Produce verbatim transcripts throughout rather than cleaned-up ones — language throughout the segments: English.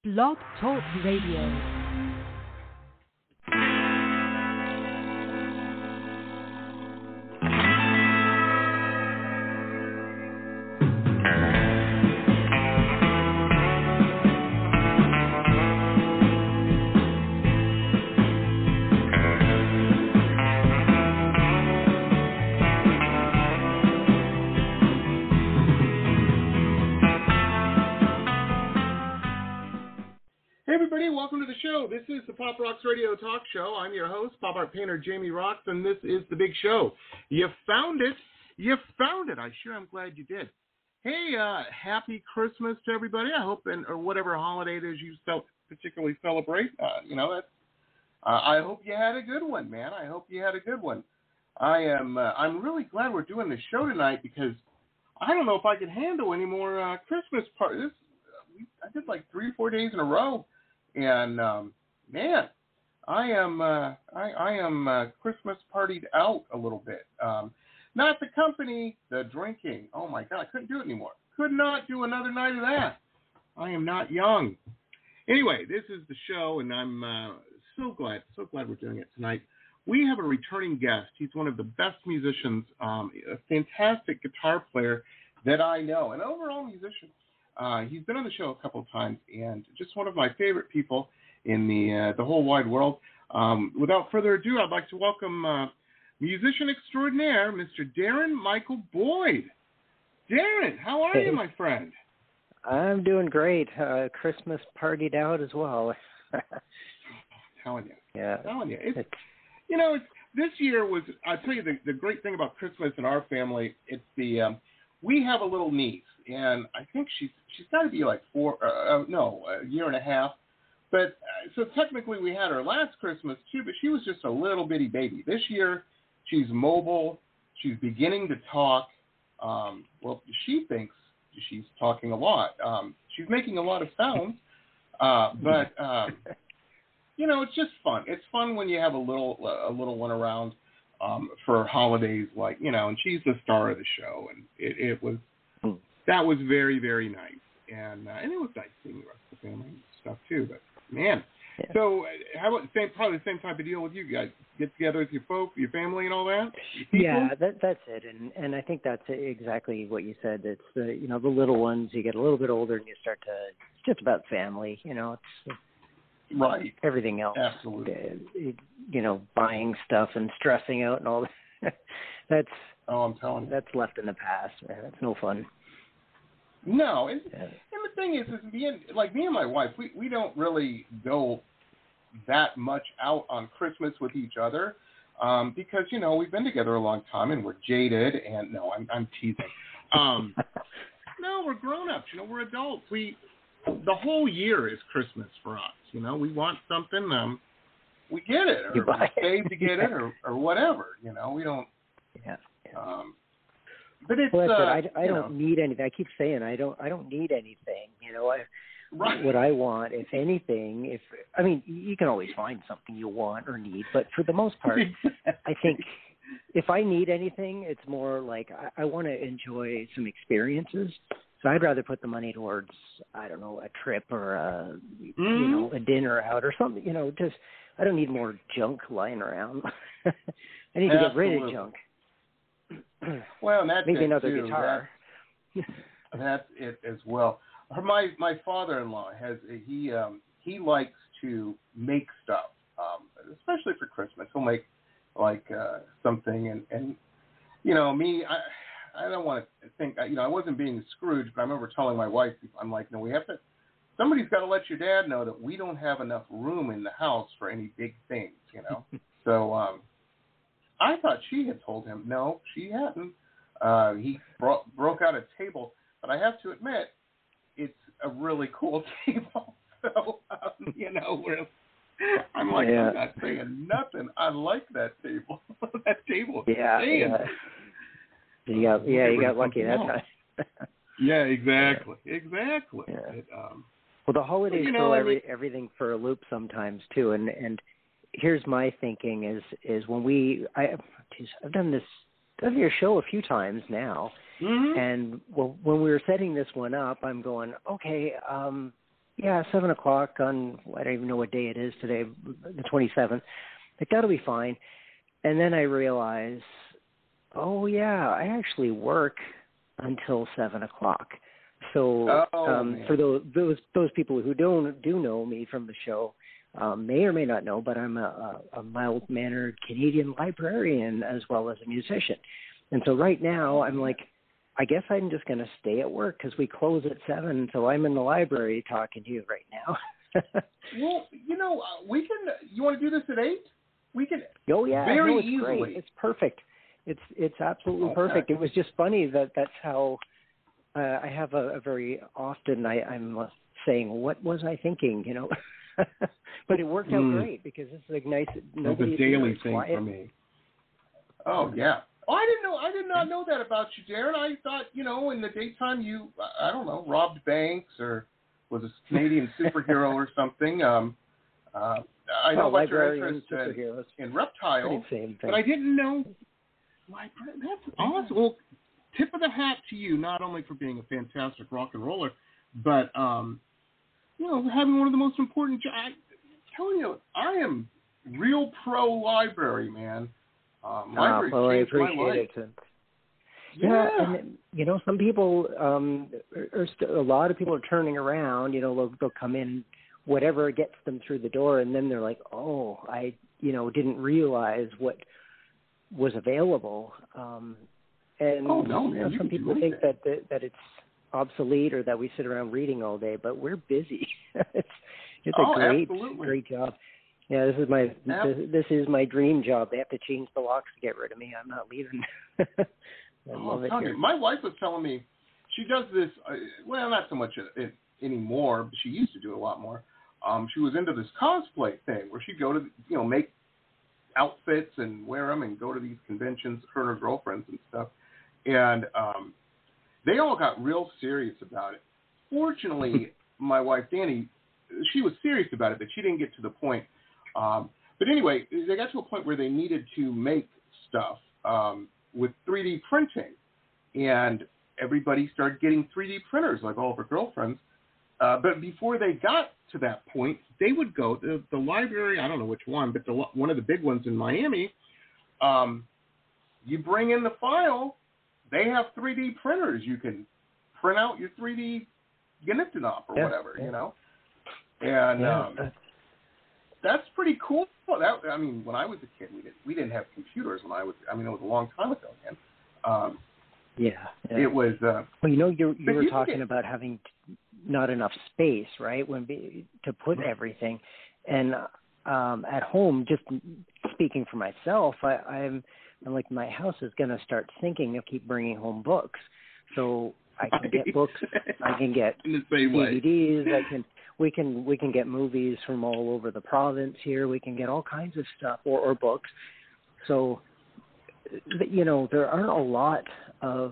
Blog Talk Radio. Welcome to the show. This is the Pop Rocks Radio Talk Show. I'm your host, pop art painter Jamie Rocks, and this is the big show. You found it. You found it. I sure am glad you did. Hey, uh, happy Christmas to everybody. I hope, and or whatever holiday it is you cel- particularly celebrate. Uh, you know, that's, uh, I hope you had a good one, man. I hope you had a good one. I am. Uh, I'm really glad we're doing this show tonight because I don't know if I could handle any more uh, Christmas parties. I did like three or four days in a row. And um, man, I am uh, I, I am uh, Christmas partied out a little bit. Um, not the company, the drinking. Oh my God, I couldn't do it anymore. Could not do another night of that. I am not young. Anyway, this is the show, and I'm uh, so glad, so glad we're doing it tonight. We have a returning guest. He's one of the best musicians, um, a fantastic guitar player that I know, an overall musician. Uh, he's been on the show a couple of times, and just one of my favorite people in the uh, the whole wide world. Um, without further ado, I'd like to welcome uh, musician extraordinaire, Mister Darren Michael Boyd. Darren, how are hey. you, my friend? I'm doing great. Uh, Christmas partied out as well. I'm telling you. Yeah. I'm telling you. It's, you know, it's, this year was, I'll tell you, the, the great thing about Christmas in our family, it's the, um, we have a little niece. And I think she's she's got to be like four, uh, no, a year and a half. But uh, so technically we had her last Christmas too, but she was just a little bitty baby. This year she's mobile. She's beginning to talk. Um, well, she thinks she's talking a lot. Um, she's making a lot of sounds. Uh, but um, you know, it's just fun. It's fun when you have a little a little one around um, for holidays, like you know. And she's the star of the show, and it, it was. That was very, very nice, and uh, and it was nice seeing the rest of the family and stuff too. But man, yeah. So uh, how about the same, probably the same type of deal with you guys? Get together with your folks, your family, and all that. Yeah, that, that's it, and and I think that's exactly what you said. It's the you know the little ones. You get a little bit older, and you start to. It's just about family, you know. It's right. Everything else, absolutely. Uh, you know, buying stuff and stressing out and all that. that's oh, I'm telling you, that's left in the past. Man. That's no fun. No, and, and the thing is, is me and, like me and my wife, we, we don't really go that much out on Christmas with each other um, because, you know, we've been together a long time and we're jaded and, no, I'm, I'm teasing. Um, no, we're grown-ups, you know, we're adults. We, the whole year is Christmas for us, you know, we want something, um, we get it, or we save to get it, or, or whatever, you know, we don't, yeah. yeah. Um, But it's, well, that's uh, it. I, I don't know. need anything. I keep saying I don't. I don't need anything. You know, I, right. what I want, if anything, if I mean, you can always find something you want or need, but for the most part, I think if I need anything, it's more like I, I want to enjoy some experiences. So I'd rather put the money towards, I don't know, a trip or a, mm. you know, a dinner out or something. You know, just I don't need more junk lying around. I need to Absolutely. get rid of junk. Well, and that's maybe it another too. guitar. That, that's it as well. My my father-in-law has he um, he likes to make stuff, um, especially for Christmas. He'll make like uh, something, and, and you know me, I I don't want to think you know I wasn't being Scrooge, but I remember telling my wife, I'm like, no, we have to. Somebody's got to let your dad know that we don't have enough room in the house for any big things, you know. so. um I thought she had told him. No, she hadn't. Uh, he bro- broke out a table, but I have to admit, it's a really cool table. So, um, you know, we're, I'm like, yeah. I'm not saying nothing. I like that table. that table. Yeah, yeah. You got, yeah, you got lucky that time. yeah, exactly, yeah. exactly. Yeah. It, um, well, the holidays you know, throw I every, mean, everything for a loop sometimes too, and and. Here's my thinking is is when we I geez, I've done this done your show a few times now, mm-hmm. and well, when we were setting this one up, I'm going okay. Um, yeah, seven o'clock on, I don't even know what day it is today, the twenty-seventh. Like, that'll be fine. And then I realize, oh, yeah, I actually work until seven o'clock. So oh, um, for those, those those people who don't do know me from the show, um, may or may not know, but I'm a, a mild-mannered Canadian librarian as well as a musician. And so right now I'm like, I guess I'm just going to stay at work because we close at seven, so I'm in the library talking to you right now. Well, you know, uh, we can. You want to do this at eight? We can. Oh yeah, very no, it's easily. Great. It's perfect. It's it's absolutely Okay. perfect. It was just funny that that's how uh, I have a, a very often I, I'm uh, saying, what was I thinking? You know, but it worked out mm. great because it's like nice. That's a daily thing quiet. For me. Oh yeah. Oh, I didn't know. I did not know that about you, Darren. I thought, you know, in the daytime you, I don't know, robbed banks or was a Canadian superhero or something. Um, uh, I know oh, about your librarian, interest superheroes. in, in reptiles, Same thing. but I didn't know. Libra- that's awesome. Well, tip of the hat to you, not only for being a fantastic rock and roller, but um, you know, having one of the most important jobs. I'm telling you, I am real pro library, man. Um, library oh, well, I changed my appreciate life. it. Yeah. yeah, and you know, some people, um, are, are st- a lot of people are turning around. You know, they'll, they'll come in, whatever gets them through the door, and then they're like, "Oh, I, you know, didn't realize what was available." Um, and oh no, man! You know, You some can people do think anything. that, that that it's obsolete or that we sit around reading all day, but we're busy. it's it's oh, a great absolutely. great job. Yeah, this is my Ab- this, this is my dream job. They have to change the locks to get rid of me. I'm not leaving. I oh, love I'm it telling here. you, my wife was telling me she does this. Uh, well, not so much it, anymore, but she used to do it a lot more. Um, she was into this cosplay thing where she'd go to, you know, make outfits and wear them and go to these conventions, her and her girlfriends and stuff. And um, they all got real serious about it. Fortunately, my wife, Danny, she was serious about it, but she didn't get to the point. Um, but anyway, they got to a point where they needed to make stuff um, with three D printing. And everybody started getting three D printers, like all of her girlfriends. Uh, but before they got to that point, they would go to the library, I don't know which one, but the, one of the big ones in Miami, um, you bring in the file, they have three D printers. You can print out your three D Geniptonop or yeah, whatever, yeah. you know? And yeah. um, that's pretty cool. That, I mean, when I was a kid, we didn't, we didn't have computers when I was, I mean, it was a long time ago, man. Um, yeah, yeah. It was... Uh, well, you know, you, you were you talking get, about having not enough space, right, when be, to put right. everything. And um, at home, just speaking for myself, I, I'm, I'm like, my house is going to start sinking if I keep bringing home books. So I can get books, I can get in the same D V Ds, way. I can, we can, we can get movies from all over the province here. We can get all kinds of stuff or, or books. So, you know, there aren't a lot of,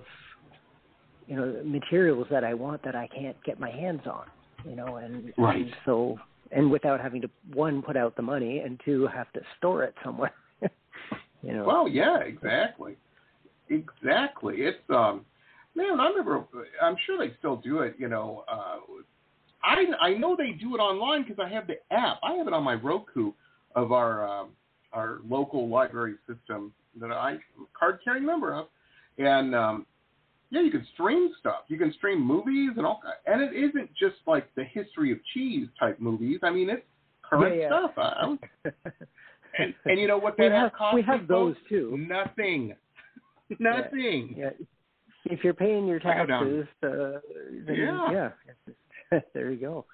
you know, materials that I want that I can't get my hands on, you know, and, right. and so, and without having to, one, put out the money, and two, have to store it somewhere, you know. Well, yeah, exactly. Exactly. It's, um, man, I remember, I'm sure they still do it, you know. Uh, I, I know they do it online because I have the app. I have it on my Roku of our, um, our local library system that I'm a card-carrying member of. And, um, yeah, you can stream stuff. You can stream movies and all, and it isn't just like the history of cheese type movies. I mean, it's current yeah, yeah. stuff. I, and, and you know what that we have, costs? we have those folks? too. Nothing. Nothing. Yeah. yeah. If you're paying your taxes, uh, then, yeah. yeah, there you go.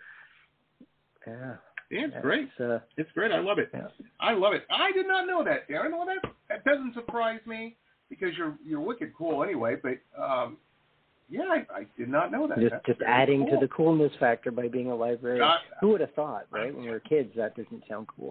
Yeah. Yeah, it's That's, great. Uh, it's great. I love it. Yeah. I love it. I did not know that, Darren. Well, that that doesn't surprise me because you're you're wicked cool anyway. But um, yeah, I, I did not know that. Just That's just very adding cool. to the coolness factor by being a librarian. Uh, Who would have thought, right? When we were kids, that doesn't sound cool.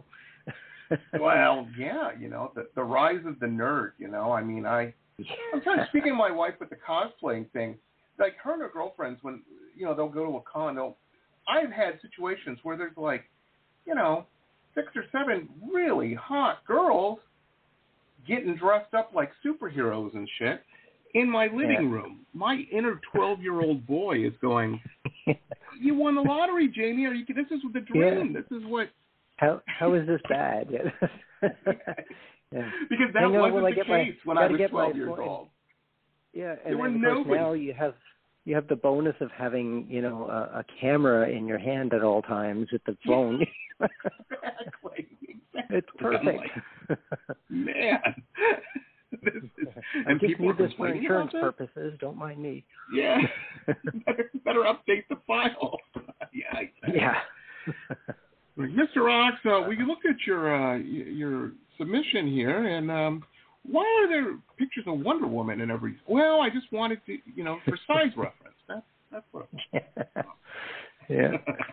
Well, yeah, you know, the the rise of the nerd. You know, I mean, I. I'm kind of speaking to my wife with the cosplaying thing. Like her and her girlfriends, when you know they'll go to a con, they'll. I've had situations where there's like, you know, six or seven really hot girls getting dressed up like superheroes and shit, in my living yeah. room. My inner twelve-year-old boy is going, "You won the lottery, Jamie. Are you? This is the dream. Yeah. This is what." How how is this bad? Yeah. yeah. Because that Hang on, wasn't I the get case my, when I was get twelve my years point. old. Yeah, and there were then, of course, nobody. now you have you have the bonus of having, you know, a, a camera in your hand at all times with the phone. exactly. exactly. It's perfect. Like, man. This is, I and just people need are this for complaining insurance about this? purposes. Don't mind me. Yeah. better, better update the file. yeah. Exactly. Yeah. Mister Rocks, uh, we looked at your uh, your submission here, and um, why are there pictures of Wonder Woman and every? Well, I just wanted to, you know, for size reference. That's that's what. yeah.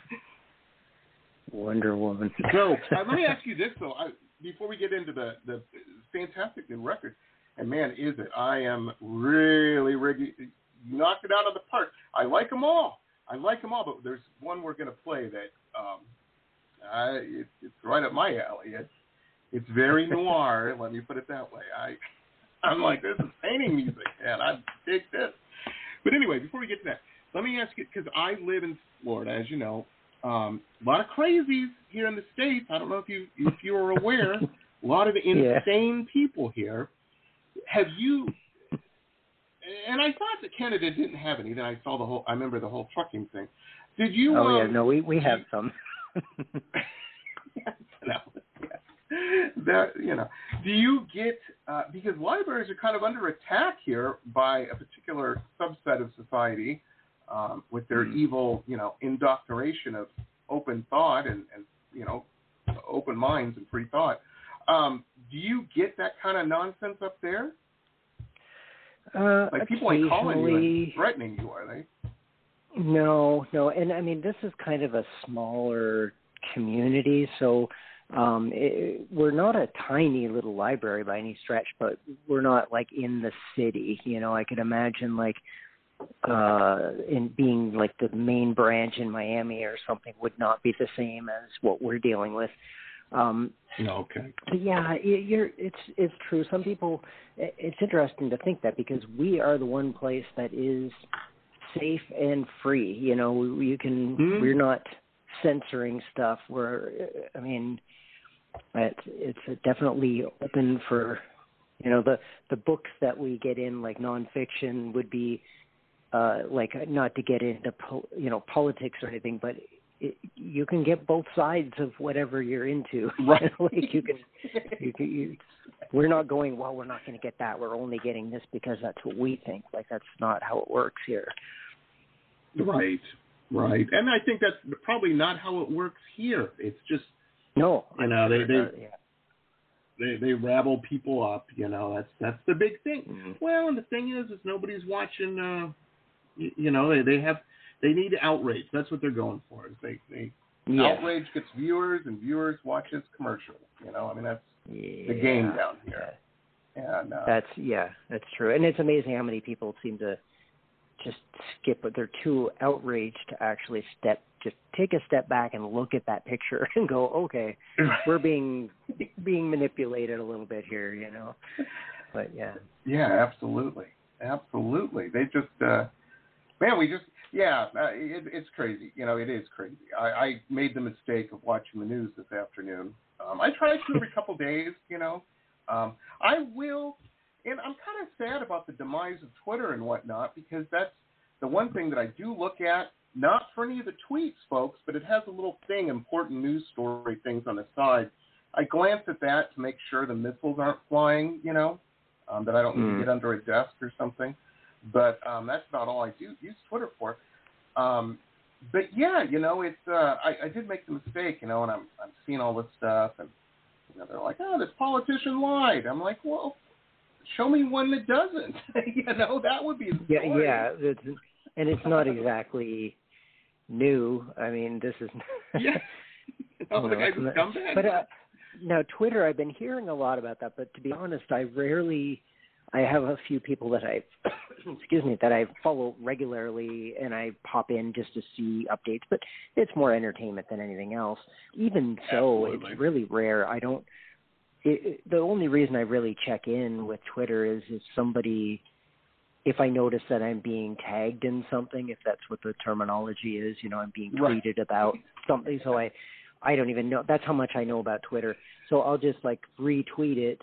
Wonder Woman. So uh, let me ask you this though, I, before we get into the the fantastic new record, and man, is it? I am really, really knocked it out of the park. I like them all. I like them all, but there's one we're going to play that. Um, I, it, it's right up my alley. It's it's very noir. Let me put it that way. I I'm like, this is painting music, and I dig this. But anyway, before we get to that, let me ask you, because I live in Florida, as you know, um, a lot of crazies here in the States. I don't know if you if you are aware, a lot of insane yeah. people here. Have you? And I thought that Canada didn't have any. Then I saw the whole. I remember the whole trucking thing. Did you? Oh um, yeah, no, we we have you, some. no, yeah. That, you know, do you get uh, because libraries are kind of under attack here by a particular subset of society um, with their mm. evil, you know, indoctrination of open thought and, and you know, open minds and free thought. Um, do you get that kind of nonsense up there? Uh, like people ain't calling you and threatening you, are they? No, no, and I mean this is kind of a smaller community, so um, it, we're not a tiny little library by any stretch, but we're not like in the city. You know, I could imagine like uh, in being like the main branch in Miami or something would not be the same as what we're dealing with. Um, okay. But yeah, you're, it's it's true. Some people, it's interesting to think that because we are the one place that is safe and free. You know, you can. Mm-hmm. We're not censoring stuff. We're, I mean, it's it's definitely open for, you know, the the books that we get in like nonfiction would be uh, like not to get into po- you know politics or anything, but it, you can get both sides of whatever you're into. Right. like you can, you can. You, we're not going, well, we're not going to get that. We're only getting this because that's what we think. Like that's not how it works here. Right, right. And I think that's probably not how it works here. It's just, no, you know, they they, uh, yeah. they they rabble people up. You know, that's that's the big thing. Mm-hmm. Well, and the thing is, is nobody's watching. Uh, you, you know, they they have they need outrage. That's what they're going for. Is they they yes. outrage gets viewers, and viewers watches commercials. You know, I mean that's yeah. the game down here. Yeah. And, uh, that's yeah, that's true. And it's amazing how many people seem to just skip, but they're too outraged to actually step, just take a step back and look at that picture and go, okay, we're being being manipulated a little bit here, you know. But yeah. Yeah, absolutely, absolutely. They just, uh, man, we just, yeah, uh, it, it's crazy. You know, it is crazy. I, I made the mistake of watching the news this afternoon. Um, I try to every couple days, you know. Um, I will. And I'm kind of sad about the demise of Twitter and whatnot because that's the one thing that I do look at, not for any of the tweets, folks, but it has a little thing, important news story things on the side. I glance at that to make sure the missiles aren't flying, you know, um, that I don't need mm. to get under a desk or something. But um, that's about all I do use Twitter for. Um, but, yeah, you know, it's uh, I, I did make the mistake, you know, and I'm, I'm seeing all this stuff. And, you know, they're like, oh, this politician lied. I'm like, well, show me one that doesn't. you know, that would be the yeah, story. yeah. It's, and it's not exactly new. I mean, this is. yeah. Oh, you the know, guy's a scumbag. But uh, now, Twitter, I've been hearing a lot about that. But to be honest, I rarely. I have a few people that I, excuse me, that I follow regularly, and I pop in just to see updates. But it's more entertainment than anything else. Even so, Absolutely. It's really rare. I don't. It, it, the only reason I really check in with Twitter is if somebody if I notice that I'm being tagged in something, if that's what the terminology is, you know, I'm being Right. tweeted about something. So I, I don't even know. That's how much I know about Twitter. So I'll just like retweet it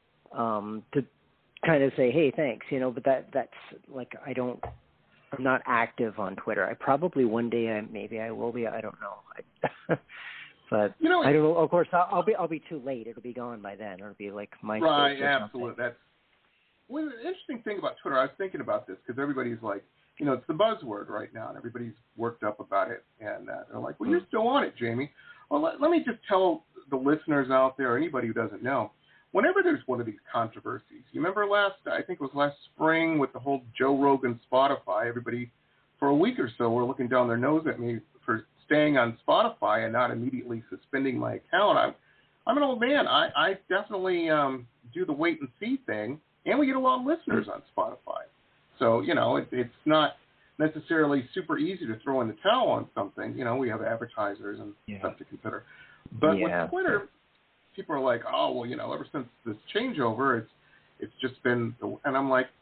um, to kind of say, hey, thanks, you know, but that that's like, I don't, I'm not active on Twitter. I probably one day, I, maybe I will be, I don't know. I, but you know, I don't know. Of course, I'll, I'll be, I'll be too late. It'll be gone by then. It'll be like MySpace right, or absolutely. something. That's well, the interesting thing about Twitter. I was thinking about this because everybody's like, you know, it's the buzzword right now, and everybody's worked up about it, and uh, they're like, well, you're still on it, Jamie. Well, let, let me just tell the listeners out there, anybody who doesn't know, whenever there's one of these controversies, you remember last, I think it was last spring with the whole Joe Rogan Spotify, everybody for a week or so were looking down their nose at me for staying on Spotify and not immediately suspending my account. I'm, I'm an old man. I, I definitely um, do the wait and see thing, and we get a lot of listeners on Spotify. So, you know, it, it's not necessarily super easy to throw in the towel on something. You know, we have advertisers and yeah. stuff to consider. But yeah. with Twitter, people are like, oh, well, you know, ever since this changeover, it's it's just been, the, and I'm like,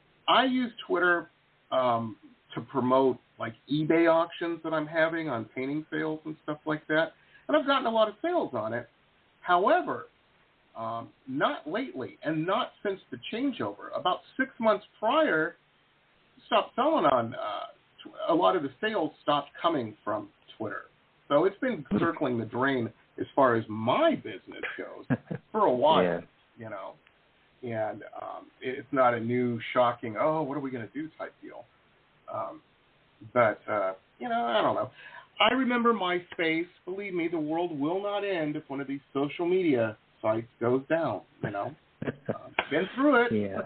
I use Twitter um, to promote like eBay auctions that I'm having on painting sales and stuff like that, and I've gotten a lot of sales on it. However, um, not lately, and not since the changeover. About six months prior, stopped selling on, uh, a lot of the sales stopped coming from Twitter. So it's been circling the drain as far as my business goes for a while, yeah. you know. And um, it's not a new, shocking, oh, what are we going to do type deal. Um, but, uh, you know, I don't know. I remember MySpace. Believe me, the world will not end if one of these social media sites goes down, you know. uh, been through it. Yeah.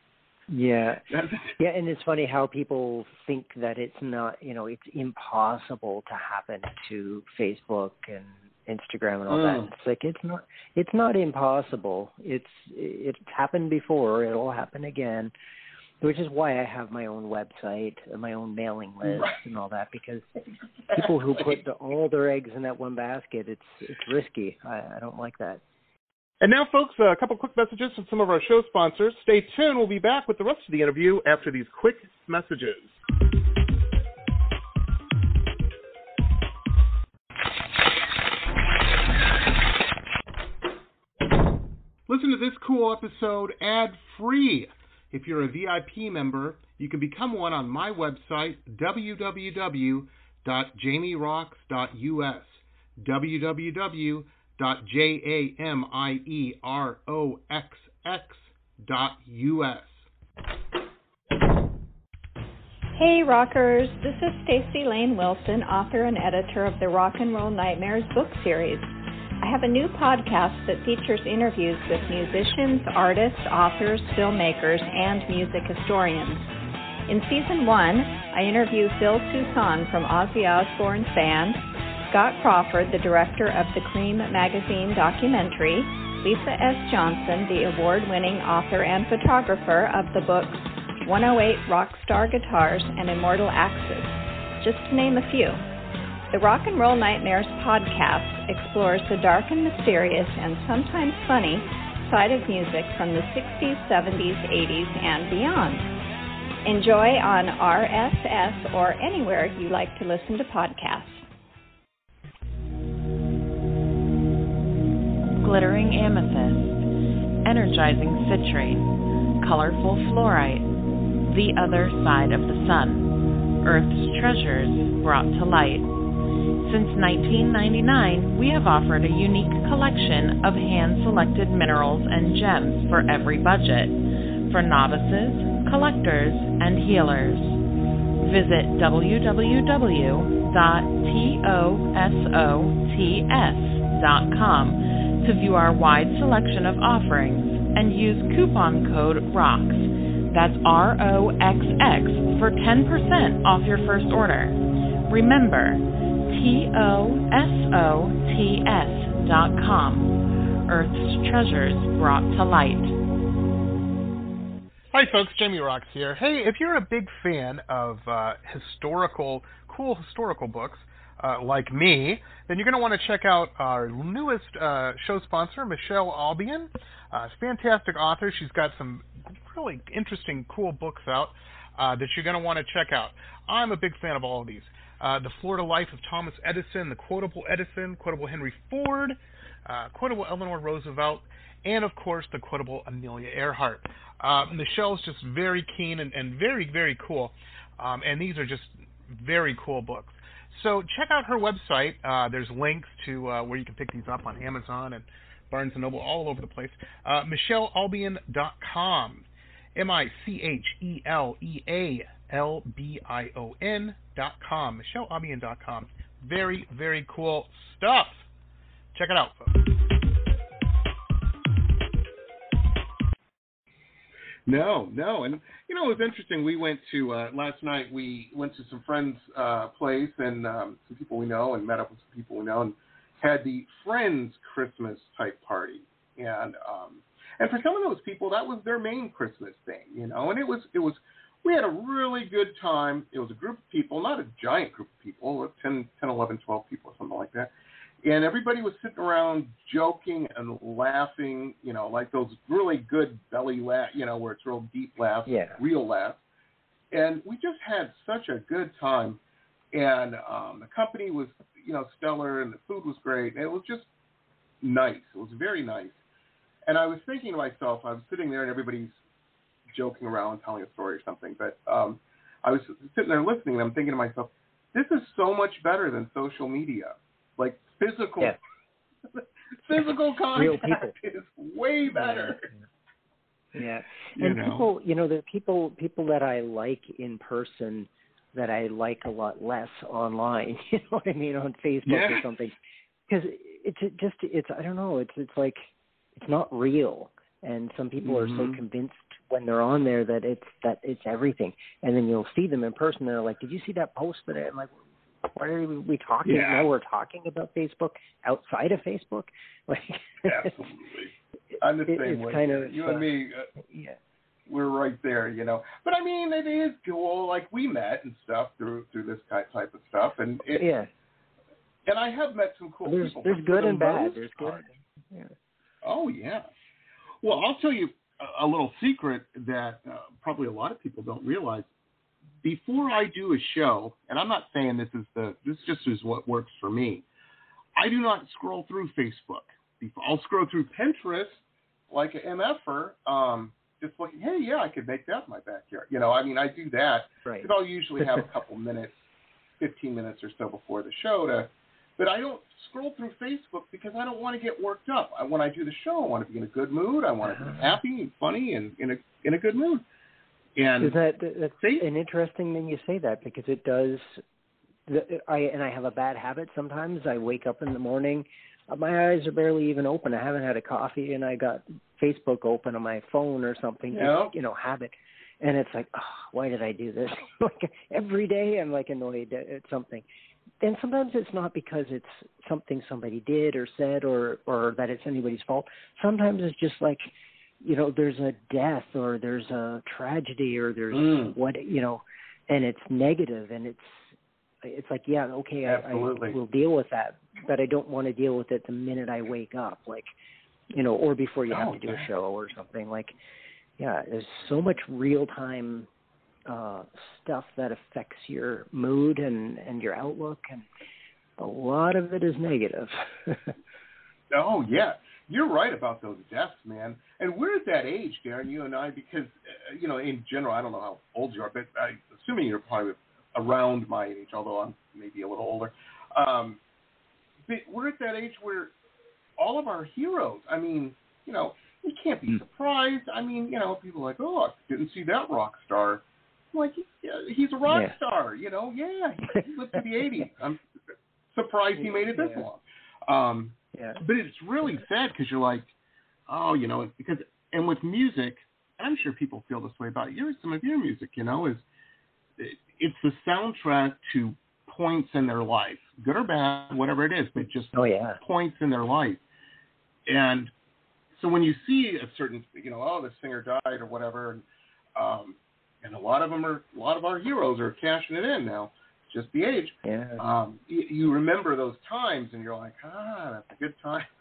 Yeah. Yeah, and it's funny how people think that it's not, you know, it's impossible to happen to Facebook and Instagram and all mm. that. It's like it's not it's not impossible. It's it's happened before, it'll happen again. Which is why I have my own website, my own mailing list right. and all that, because people who put the, all their eggs in that one basket, it's it's risky. I, I don't like that. And now, folks, a couple quick messages from some of our show sponsors. Stay tuned. We'll be back with the rest of the interview after these quick messages. Listen to this cool episode ad-free. If you're a V I P member, you can become one on my website, w w w dot jamie rocks dot u s. w w w dot jamie rocks dot u s. Hey rockers, this is Stacy Lane Wilson, author and editor of the Rock and Roll Nightmares book series. I have a new podcast that features interviews with musicians, artists, authors, filmmakers, and music historians. In season one, I interview Phil Soussan from Ozzy Osbourne's band, Scott Crawford, the director of the Cream magazine documentary, Lisa S. Johnson, the award-winning author and photographer of the books one oh eight Rockstar Guitars and Immortal Axes, just to name a few. The Rock and Roll Nightmares podcast explores the dark and mysterious and sometimes funny side of music from the sixties, seventies, eighties, and beyond. Enjoy on R S S or anywhere you like to listen to podcasts. Glittering amethyst, energizing citrine, colorful fluorite, the other side of the sun, Earth's treasures brought to light. Since nineteen ninety-nine, we have offered a unique collection of hand-selected minerals and gems for every budget, for novices, collectors, and healers. Visit w w w dot tosots dot com to view our wide selection of offerings and use coupon code ROXX, that's R O X X, for ten percent off your first order. Remember, T O S O T S dot com, Earth's treasures brought to light. Hi folks, Jamie Rocks here. Hey, if you're a big fan of uh, historical, cool historical books, uh, like me, then you're going to want to check out our newest uh, show sponsor, Michelle Albion. Uh, fantastic author. She's got some really interesting, cool books out uh, that you're going to want to check out. I'm a big fan of all of these. Uh, the Florida Life of Thomas Edison, The Quotable Edison, Quotable Henry Ford, uh, Quotable Eleanor Roosevelt, and, of course, The Quotable Amelia Earhart. Uh, Michelle's just very keen and, and very, very cool, um, and these are just very cool books. So check out her website. Uh, there's links to uh, where you can pick these up on Amazon and Barnes and Noble, all over the place. Uh, Michelle Albion dot com. M I C H E L E A L B I O N dot com. Michelle Albion dot com. Very, very cool stuff. Check it out, folks. No, no. And, you know, it was interesting. We went to, uh, last night, we went to some friends' uh, place and um, some people we know and met up with some people we know and had the Friends Christmas type party. And, um, and for some of those people, that was their main Christmas thing, you know. And it was, it was, we had a really good time. It was a group of people, not a giant group of people, ten, ten, eleven, twelve people or something like that. And everybody was sitting around joking and laughing, you know, like those really good belly laugh, you know, where it's real deep laughs, yeah. real laughs. And we just had such a good time. And um, the company was, you know, stellar, and the food was great. And it was just nice. It was very nice. And I was thinking to myself, I was sitting there and everybody's joking around, telling a story or something. But um, I was sitting there listening, and I'm thinking to myself, this is so much better than social media. Like, Physical, yeah. physical contact is way better. Yeah, yeah. You and know. people, you know, the people, people that I like in person, that I like a lot less online. You know what I mean, on Facebook yeah. or something, because it's just, it's, I don't know, it's, it's like, it's not real, and some people mm-hmm. are so convinced when they're on there that it's that it's everything, and then you'll see them in person, and they're like, "Did you see that post today?" I'm like, why are we talking? Yeah. Now we're talking about Facebook outside of Facebook. Like, absolutely, I'm the it, same way. Kind of, you uh, and me, uh, yeah, we're right there, you know. But I mean, it is cool. Like, we met and stuff through through this type of stuff, and it, yeah. And I have met some cool there's, people. There's For good the and bad. most There's good. part. Yeah. Oh yeah. Well, I'll tell you a, a little secret that uh, probably a lot of people don't realize. Before I do a show, and I'm not saying this is the this just is what works for me, I do not scroll through Facebook. I'll scroll through Pinterest like an MFer, um, just looking, hey, yeah, I could make that in my backyard. You know, I mean, I do that. Right. Because I'll usually have a couple minutes, fifteen minutes or so before the show to, but I don't scroll through Facebook because I don't want to get worked up. I, when I do the show, I want to be in a good mood. I want to be happy and funny and in a in a good mood. And is that that's an interesting thing you say that, because it does. I and I have a bad habit sometimes. I wake up in the morning, my eyes are barely even open. I haven't had a coffee, and I got Facebook open on my phone or something. Yeah. Just, you know, habit, and it's like, oh, why did I do this? Like every day, I'm like annoyed at, at something. And sometimes it's not because it's something somebody did or said, or or that it's anybody's fault. Sometimes it's just like, you know, there's a death or there's a tragedy or there's mm. what, you know, and it's negative, and it's, it's like, yeah, okay, I, I will deal with that, but I don't want to deal with it the minute I wake up, like, you know, or before you have oh, to do man. a show or something. Like, yeah, there's so much real-time uh, stuff that affects your mood and, and your outlook, and a lot of it is negative. Oh, yeah. You're right about those deaths, man. And we're at that age, Darren, you and I, because, uh, you know, in general, I don't know how old you are, but I'm assuming you're probably around my age, although I'm maybe a little older. Um, but we're at that age where all of our heroes, I mean, you know, you can't be surprised. I mean, you know, people are like, oh, I didn't see that rock star. I'm like, yeah, he's a rock yeah. star, you know, yeah, he, he lived to the eighties. I'm surprised he made it this yeah. long. Um, yeah. But it's really sad because you're like, oh, you know, it's because, and with music, I'm sure people feel this way about your, some of your music, you know, is it, it's the soundtrack to points in their life, good or bad, whatever it is, but just oh, yeah. points in their life. And so when you see a certain, you know, oh, this singer died or whatever, and um, and a lot of them are, a lot of our heroes are cashing it in now. It's just the age. Yeah. Um, you, you remember those times, and you're like, ah, that's a good time.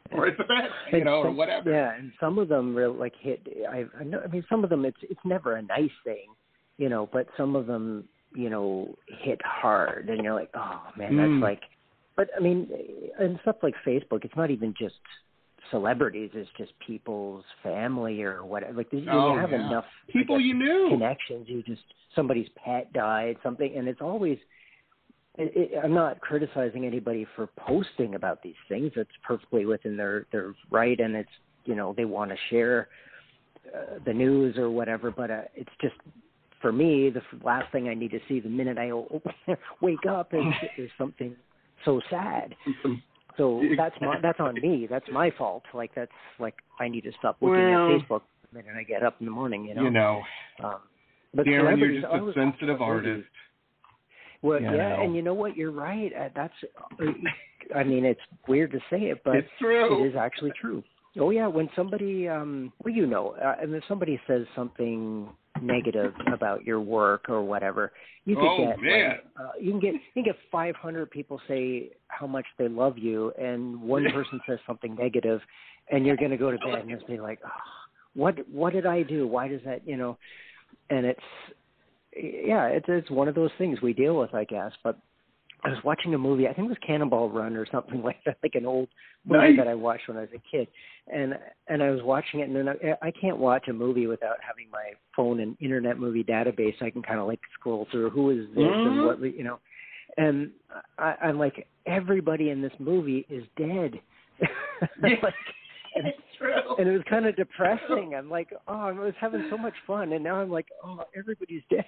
or it's a bad, you know, some, or whatever. Yeah, and some of them real like hit. I, I know. I mean, some of them it's it's never a nice thing, you know. But some of them, you know, hit hard, and you're like, oh man, that's mm. like. But I mean, and stuff like Facebook, it's not even just celebrities; it's just people's family or whatever. Like you oh, have yeah. enough people guess, you knew connections. You just somebody's pet died, something, and it's always. It, it, I'm not criticizing anybody for posting about these things. It's perfectly within their, their right, and it's, you know, they want to share uh, the news or whatever, but uh, it's just, for me, the last thing I need to see the minute I wake up is, is something so sad. So that's my, that's on me. That's my fault. Like, that's, like, I need to stop looking well, at Facebook the minute I get up in the morning, you know? You know. Um, but Darren, you're just a sensitive artist. Well, you yeah, know. and you know what? You're right. Uh, that's, I mean, it's weird to say it, but it's true. It is actually true. Oh, yeah, when somebody, um, well, you know, uh, and if somebody says something negative about your work or whatever, you could oh, get, man. Like, uh, you can get, you can get five hundred people say how much they love you, and one person says something negative, and you're going to go to bed and just be like, oh, what, what did I do? Why does that, you know, and it's, yeah, it's it's one of those things we deal with, I guess. But I was watching a movie, I think it was Cannonball Run or something like that, like an old movie nice. that I watched when I was a kid. And and I was watching it, and then I, I can't watch a movie without having my phone and Internet Movie Database. I can kind of like scroll through who is this mm-hmm. and what, you know. And I, I'm like, everybody in this movie is dead. Yeah. like, and, it's true. And it was kind of depressing. I'm like, oh, I was having so much fun, and now I'm like, oh, everybody's dead.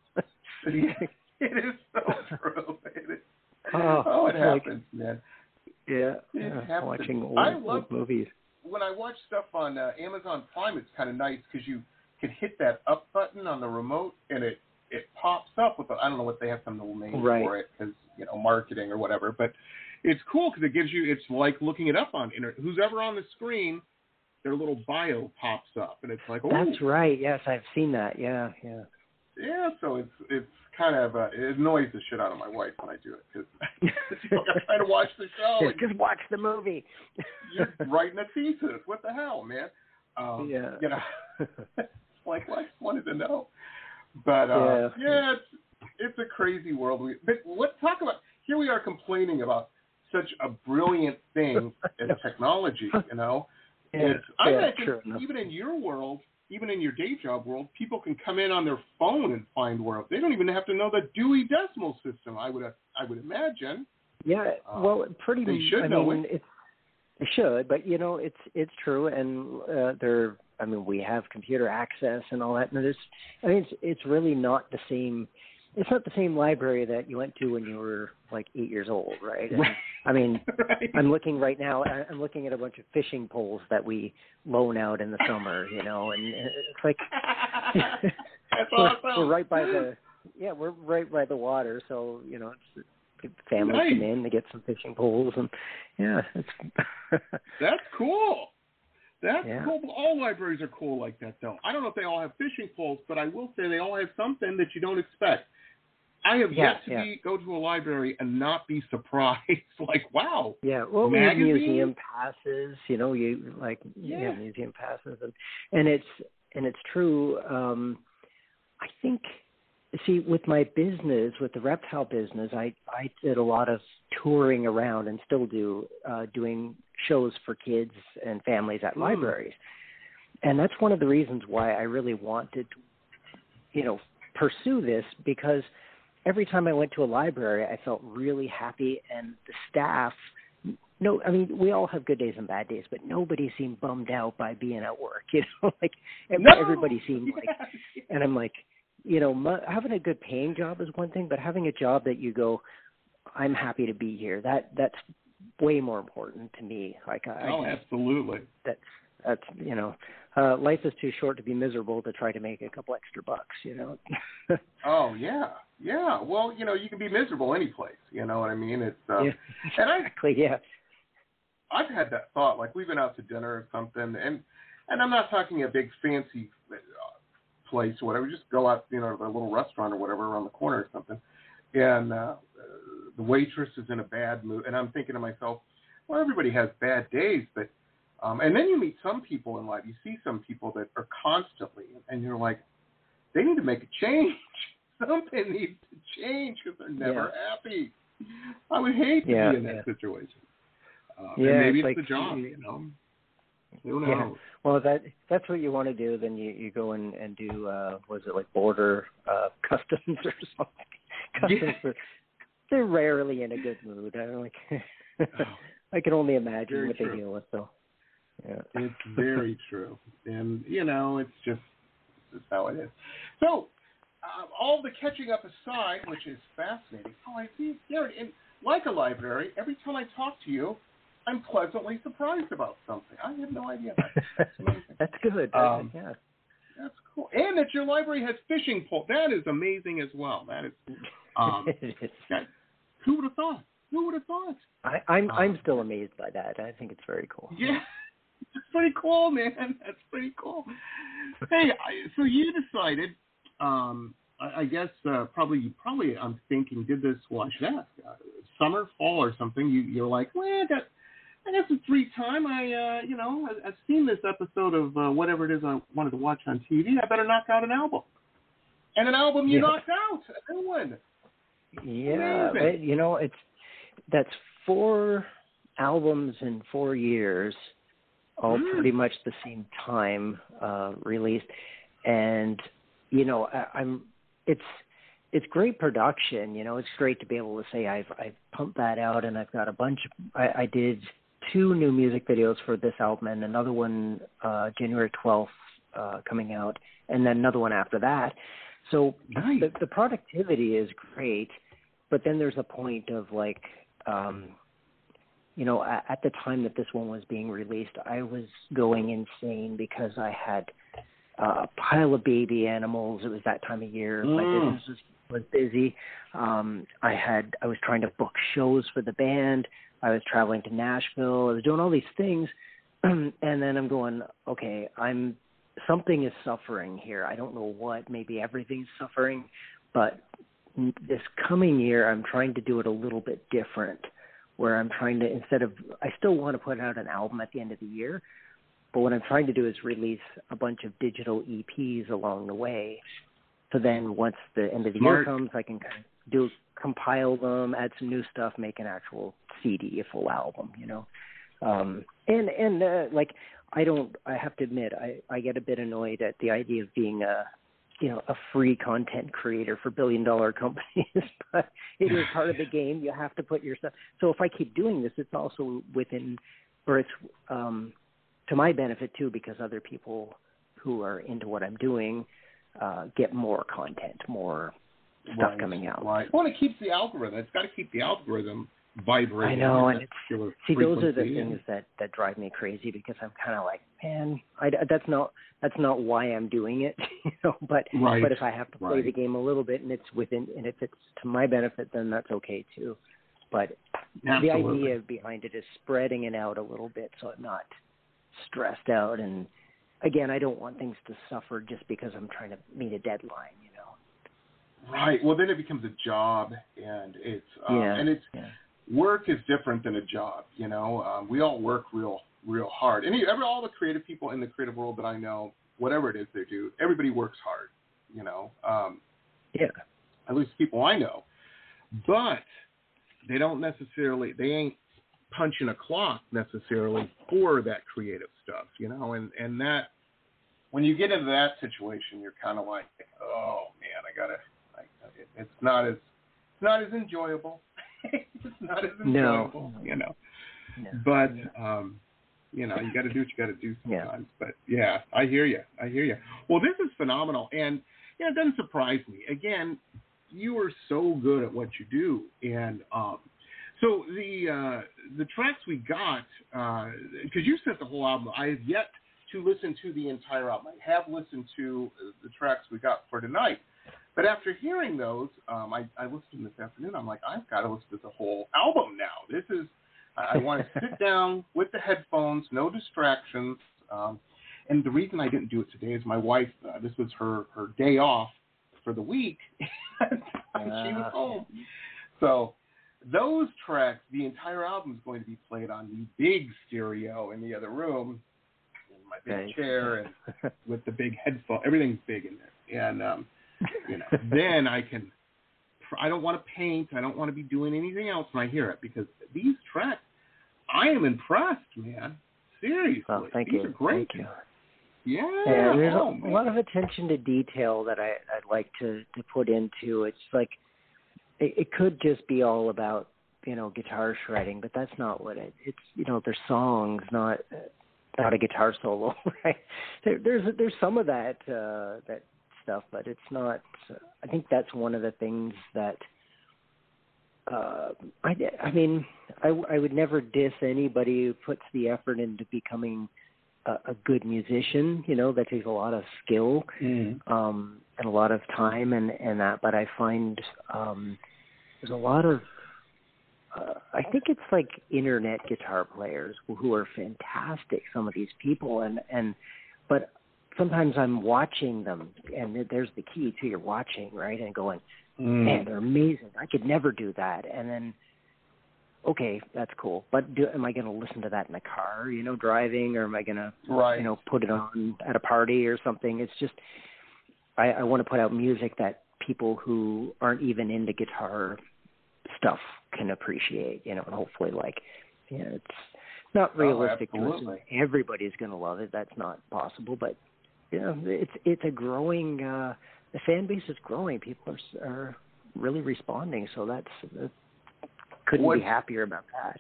It is so true. It is. Oh, oh, it like, happens, man. Yeah, It yeah happens. watching old, I love old movies. When I watch stuff on uh, Amazon Prime, it's kind of nice because you can hit that up button on the remote, and it, it pops up with, a, I don't know what they have some little name right. for it, because, you know, marketing or whatever, but it's cool because it gives you, it's like looking it up on internet. Who's ever on the screen, their little bio pops up, and it's like, oh. That's right. Yes, I've seen that. Yeah, yeah. Yeah, so it's it's kind of, uh, it annoys the shit out of my wife when I do it, because I'm trying to watch the show. Yeah, and just watch the movie. You're writing a thesis. What the hell, man? Um, yeah. You know, it's like, well, I just wanted to know. But, uh, yeah, yeah it's, it's a crazy world. We, but let's talk about, here we are complaining about such a brilliant thing as technology, you know. Yeah, it's, I yeah, think true even in your world, even in your day job world, people can come in on their phone and find where they don't even have to know the Dewey Decimal System. I would I would imagine. Yeah, well, pretty. They should I know mean, it. It's, they should, but you know, it's it's true, and uh, they're. I mean, we have computer access and all that, and there's. I mean, it's it's really not the same. It's not the same library that you went to when you were like eight years old, right? And, I mean, right. I'm looking right now. I'm looking at a bunch of fishing poles that we loan out in the summer, you know, and it's like That's we're, awesome. we're right by the yeah, we're right by the water, so you know, it's families nice. come in to get some fishing poles, and yeah, it's that's cool. That's yeah. cool. All libraries are cool like that, though. I don't know if they all have fishing poles, but I will say they all have something that you don't expect. I have yeah, yet to yeah. be go to a library and not be surprised. Like, wow. Yeah, well, we have magazine? museum passes. You know, you like yeah. yeah, museum passes, and and it's and it's true. Um, I think. See, with my business, with the reptile business, I I did a lot of touring around and still do, uh, doing shows for kids and families at mm. libraries, and that's one of the reasons why I really wanted to, you know, pursue this, because every time I went to a library, I felt really happy, and the staff, no, I mean, we all have good days and bad days, but nobody seemed bummed out by being at work, you know, like no. everybody seemed like, and I'm like, you know, my, having a good paying job is one thing, but having a job that you go, I'm happy to be here, that that's way more important to me. Like, I, oh, absolutely. That's, that's, you know, uh, life is too short to be miserable to try to make a couple extra bucks, you know. Oh, yeah. Yeah. Well, you know, you can be miserable any place, you know what I mean? It's uh, yeah, and I, exactly, yeah. I've had that thought, like we've been out to dinner or something, and, and I'm not talking a big fancy uh, place or whatever. Just go out, you know, to a little restaurant or whatever around the corner or something, and uh, the waitress is in a bad mood, and I'm thinking to myself, well, everybody has bad days, but um, and then you meet some people in life. You see some people that are constantly, and you're like, they need to make a change. Something needs to change because they're never yeah. happy. I would hate to yeah, be in that yeah. situation. Uh, yeah, and maybe it's, it's like, the job, you know. Who knows? Yeah. Well, if that if that's what you want to do, then you, you go and, and do uh, was it like border uh, customs or something? Customs yeah. are, they're rarely in a good mood. I don't like. I can only imagine Very what true. they deal with, though. Yeah. It's very true, and you know, it's just it's how it is. So, uh, all the catching up aside, which is fascinating. Oh, I see, Gary, and like a library, every time I talk to you, I'm pleasantly surprised about something. I have no idea. That's amazing. That's good. Um, yeah. That's cool. And that your library has fishing pole. That is amazing as well. That is. Um, it is. that, who would have thought? Who would have thought? I, I'm um, I'm still amazed by that. I think it's very cool. Yeah, it's pretty cool, man. That's pretty cool. Hey, I, so you decided. Um, I, I guess uh, probably probably I'm thinking did this. Well, I should ask. Uh, summer, fall, or something. You you're like, well, I got. I got some free time. I, uh, you know, I, I've seen this episode of uh, whatever it is I wanted to watch on T V. I better knock out an album. And an album you yeah. knocked out. A new one. Yeah, Amazing. you know, it's that's four albums in four years, all mm. pretty much the same time uh, released, and you know, I, I'm it's. It's great production, you know. It's great to be able to say I've I've pumped that out, and I've got a bunch. Of, I, I did two new music videos for this album, and another one uh, January twelfth uh, coming out, and then another one after that. So nice. the, the productivity is great, but then there's a point of like, um, you know, at, at the time that this one was being released, I was going insane because I had a pile of baby animals. It was that time of year. Mm. My business was was busy. Um, I had, I was trying to book shows for the band. I was traveling to Nashville. I was doing all these things. And then I'm going, okay, I'm, something is suffering here. I don't know what, maybe everything's suffering, but this coming year, I'm trying to do it a little bit different, where I'm trying to, instead of, I still want to put out an album at the end of the year, but what I'm trying to do is release a bunch of digital E Ps along the way. So then once the end of the Smart. year comes, I can kind of do compile them, add some new stuff, make an actual C D, a full album, you know. Um, and and uh, like I don't, I have to admit, I, I get a bit annoyed at the idea of being a, you know, a free content creator for billion dollar companies. But it is part of the game. You have to put your stuff. So if I keep doing this, it's also within, or it's um, to my benefit too, because other people who are into what I'm doing Uh, get more content, more stuff right, coming out. Right. Well, it keeps the algorithm. It's got to keep the algorithm vibrating. I know, and it's, see, those are the and... things that, that drive me crazy because I'm kind of like, man, I, that's not that's not why I'm doing it, you know. But right, but if I have to play right. the game a little bit and it's within, and if it's to my benefit, then that's okay too. But Absolutely. the idea behind it is spreading it out a little bit so I'm not stressed out. And again, I don't want things to suffer just because I'm trying to meet a deadline, you know. Right. Well, then it becomes a job, and it's um, yeah. and it's yeah. work is different than a job. You know, um, we all work real, real hard. And every all the creative people in the creative world that I know, whatever it is they do, everybody works hard. You know, um, yeah. At least people I know, but they don't necessarily. They ain't punching a clock necessarily for that creative stuff. You know, and and that. When you get into that situation, you're kind of like, oh man, I gotta. I, it, it's not as, it's not as enjoyable. It's not as enjoyable, no. you know. No. But um, you know, you got to do what you got to do sometimes. Yeah. But yeah, I hear you. I hear you. Well, this is phenomenal, and you know, it doesn't surprise me. Again, you are so good at what you do, and um, so the uh, the tracks we got, because uh, you sent the whole album. I have yet to listen to the entire album. I have listened to the tracks we got for tonight. But after hearing those, um, I, I listened to them this afternoon. I'm like, I've got to listen to the whole album now. This is, I want to sit down with the headphones, no distractions. Um, and the reason I didn't do it today is my wife, uh, this was her, her day off for the week. She was home. So those tracks, the entire album is going to be played on the big stereo in the other room, in my big nice. chair, and with the big headphone. Everything's big in there. And, um, you know, then I can, I don't want to paint. I don't want to be doing anything else when I hear it, because these tracks, I am impressed, man. Seriously. Well, thank these you. are great. Thank you. Yeah. And there's oh, a, a lot of attention to detail that I, I'd like to, to put into. It's like, it, it could just be all about, you know, guitar shredding, but that's not what it, it's, you know, they're songs, not, not a guitar solo, right? There, there's, there's some of that, uh, that stuff, but it's not, uh, I think that's one of the things that, uh, I, I mean, I, I would never diss anybody who puts the effort into becoming a, a good musician. You know, that takes a lot of skill, mm. um, and a lot of time and, and that, but I find, um, there's a lot of, uh, I think it's like internet guitar players who, who are fantastic, some of these people, and, and, but sometimes I'm watching them, and there's the key to your watching, right, and going, mm. man, they're amazing. I could never do that. And then, okay, that's cool. But do, am I going to listen to that in the car, you know, driving, or am I going to, right. you know, put it on at a party or something? It's just, I, I want to put out music that people who aren't even into guitar stuff can appreciate, you know, and hopefully, like, you know, it's not realistic oh, to assume everybody's going to love it. That's not possible, but, you know, it's it's a growing, uh, the fan base is growing. People are, are really responding, so that's, uh, couldn't What's, be happier about that.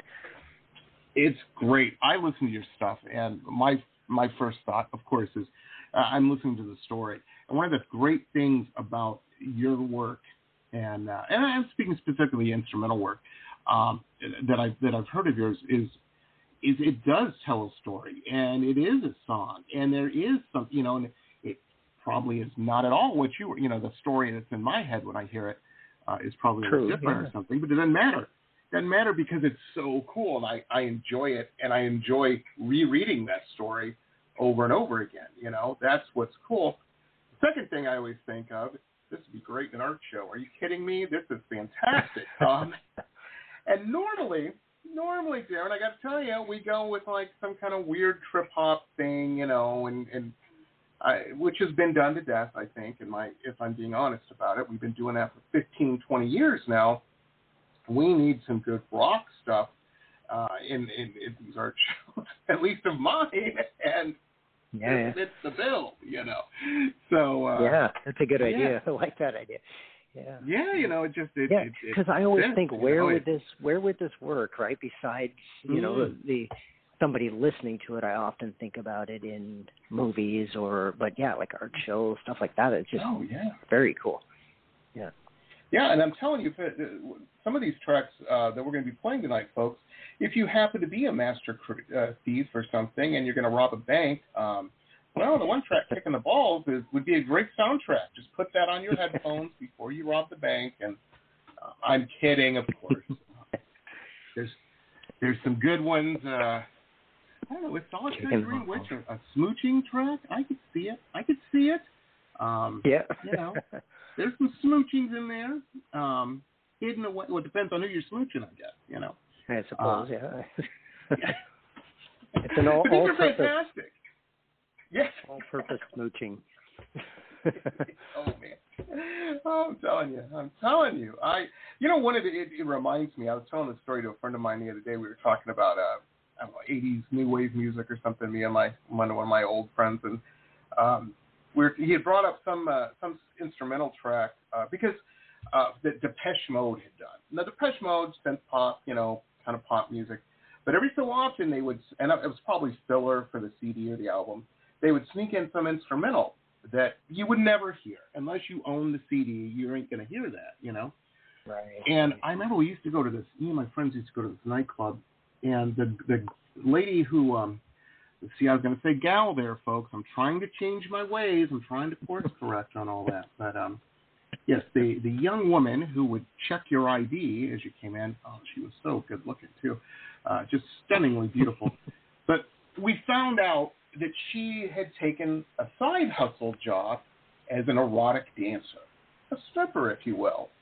It's great. I listen to your stuff, and my my first thought, of course, is uh, I'm listening to the story. And one of the great things about your work, and uh, and I'm speaking specifically instrumental work, um, that I that I've heard of yours is is it does tell a story, and it is a song, and there is some, you know, and it probably is not at all what you were, you know, the story that's in my head when I hear it uh, is probably True, different yeah. or something, but it doesn't matter. It doesn't matter because it's so cool, and I, I enjoy it, and I enjoy rereading that story over and over again. You know, that's what's cool. The second thing I always think of, this would be great in an art show. Are you kidding me? This is fantastic. um, and normally, normally, Darren, I got to tell you, we go with like some kind of weird trip hop thing, you know, and, and I, which has been done to death, I think, in my, if I'm being honest about it. We've been doing that for fifteen, twenty years now. We need some good rock stuff uh, in, in, in these art shows, at least of mine, and yeah, it fits the bill, you know. So uh, yeah, that's a good yeah. idea. I like that idea. Yeah, yeah, you know, it just it, yeah, because I always fits, think, where know, would it, this where would this work, right? Besides, you mm. know, the, the somebody listening to it, I often think about it in movies or, but yeah, like art shows, stuff like that. It's just oh, yeah. very cool. Yeah. Yeah, and I'm telling you, some of these tracks uh, that we're going to be playing tonight, folks, if you happen to be a master uh, thief or something and you're going to rob a bank, um, well, the one track, Kicking the Balls, is, would be a great soundtrack. Just put that on your headphones before you rob the bank. And uh, I'm kidding, of course. there's there's some good ones. Uh, I don't know, with Solitary Green Witch, a, a smooching track, I could see it. I could see it. Um, yeah. You know. There's some smoochings in there, um, hidden away. Well, it depends on who you're smooching, I guess, you know. I suppose, uh, yeah. yeah. It's an all, but these all are purpose, fantastic. Yes. All-purpose smooching. oh, man. Oh, I'm telling you. I'm telling you. I, you know, one of the, it, it reminds me, I was telling a story to a friend of mine the other day. We were talking about, uh, I don't know, eighties new wave music or something, me and my, one of my old friends, and, um, We're, he had brought up some uh, some instrumental track uh, because uh, that Depeche Mode had done. Now, Depeche Mode, synth pop, you know, kind of pop music. But every so often they would, and it was probably filler for the C D or the album, they would sneak in some instrumental that you would never hear. Unless you own the C D, you ain't going to hear that, you know? Right. And I remember we used to go to this, me and my friends used to go to this nightclub, and the the lady who... um. See, I was going to say gal there, folks. I'm trying to change my ways. I'm trying to course correct on all that. But, um, yes, the, the young woman who would check your I D as you came in, oh, she was so good looking, too. Uh, just stunningly beautiful. But we found out that she had taken a side hustle job as an erotic dancer, a stripper, if you will.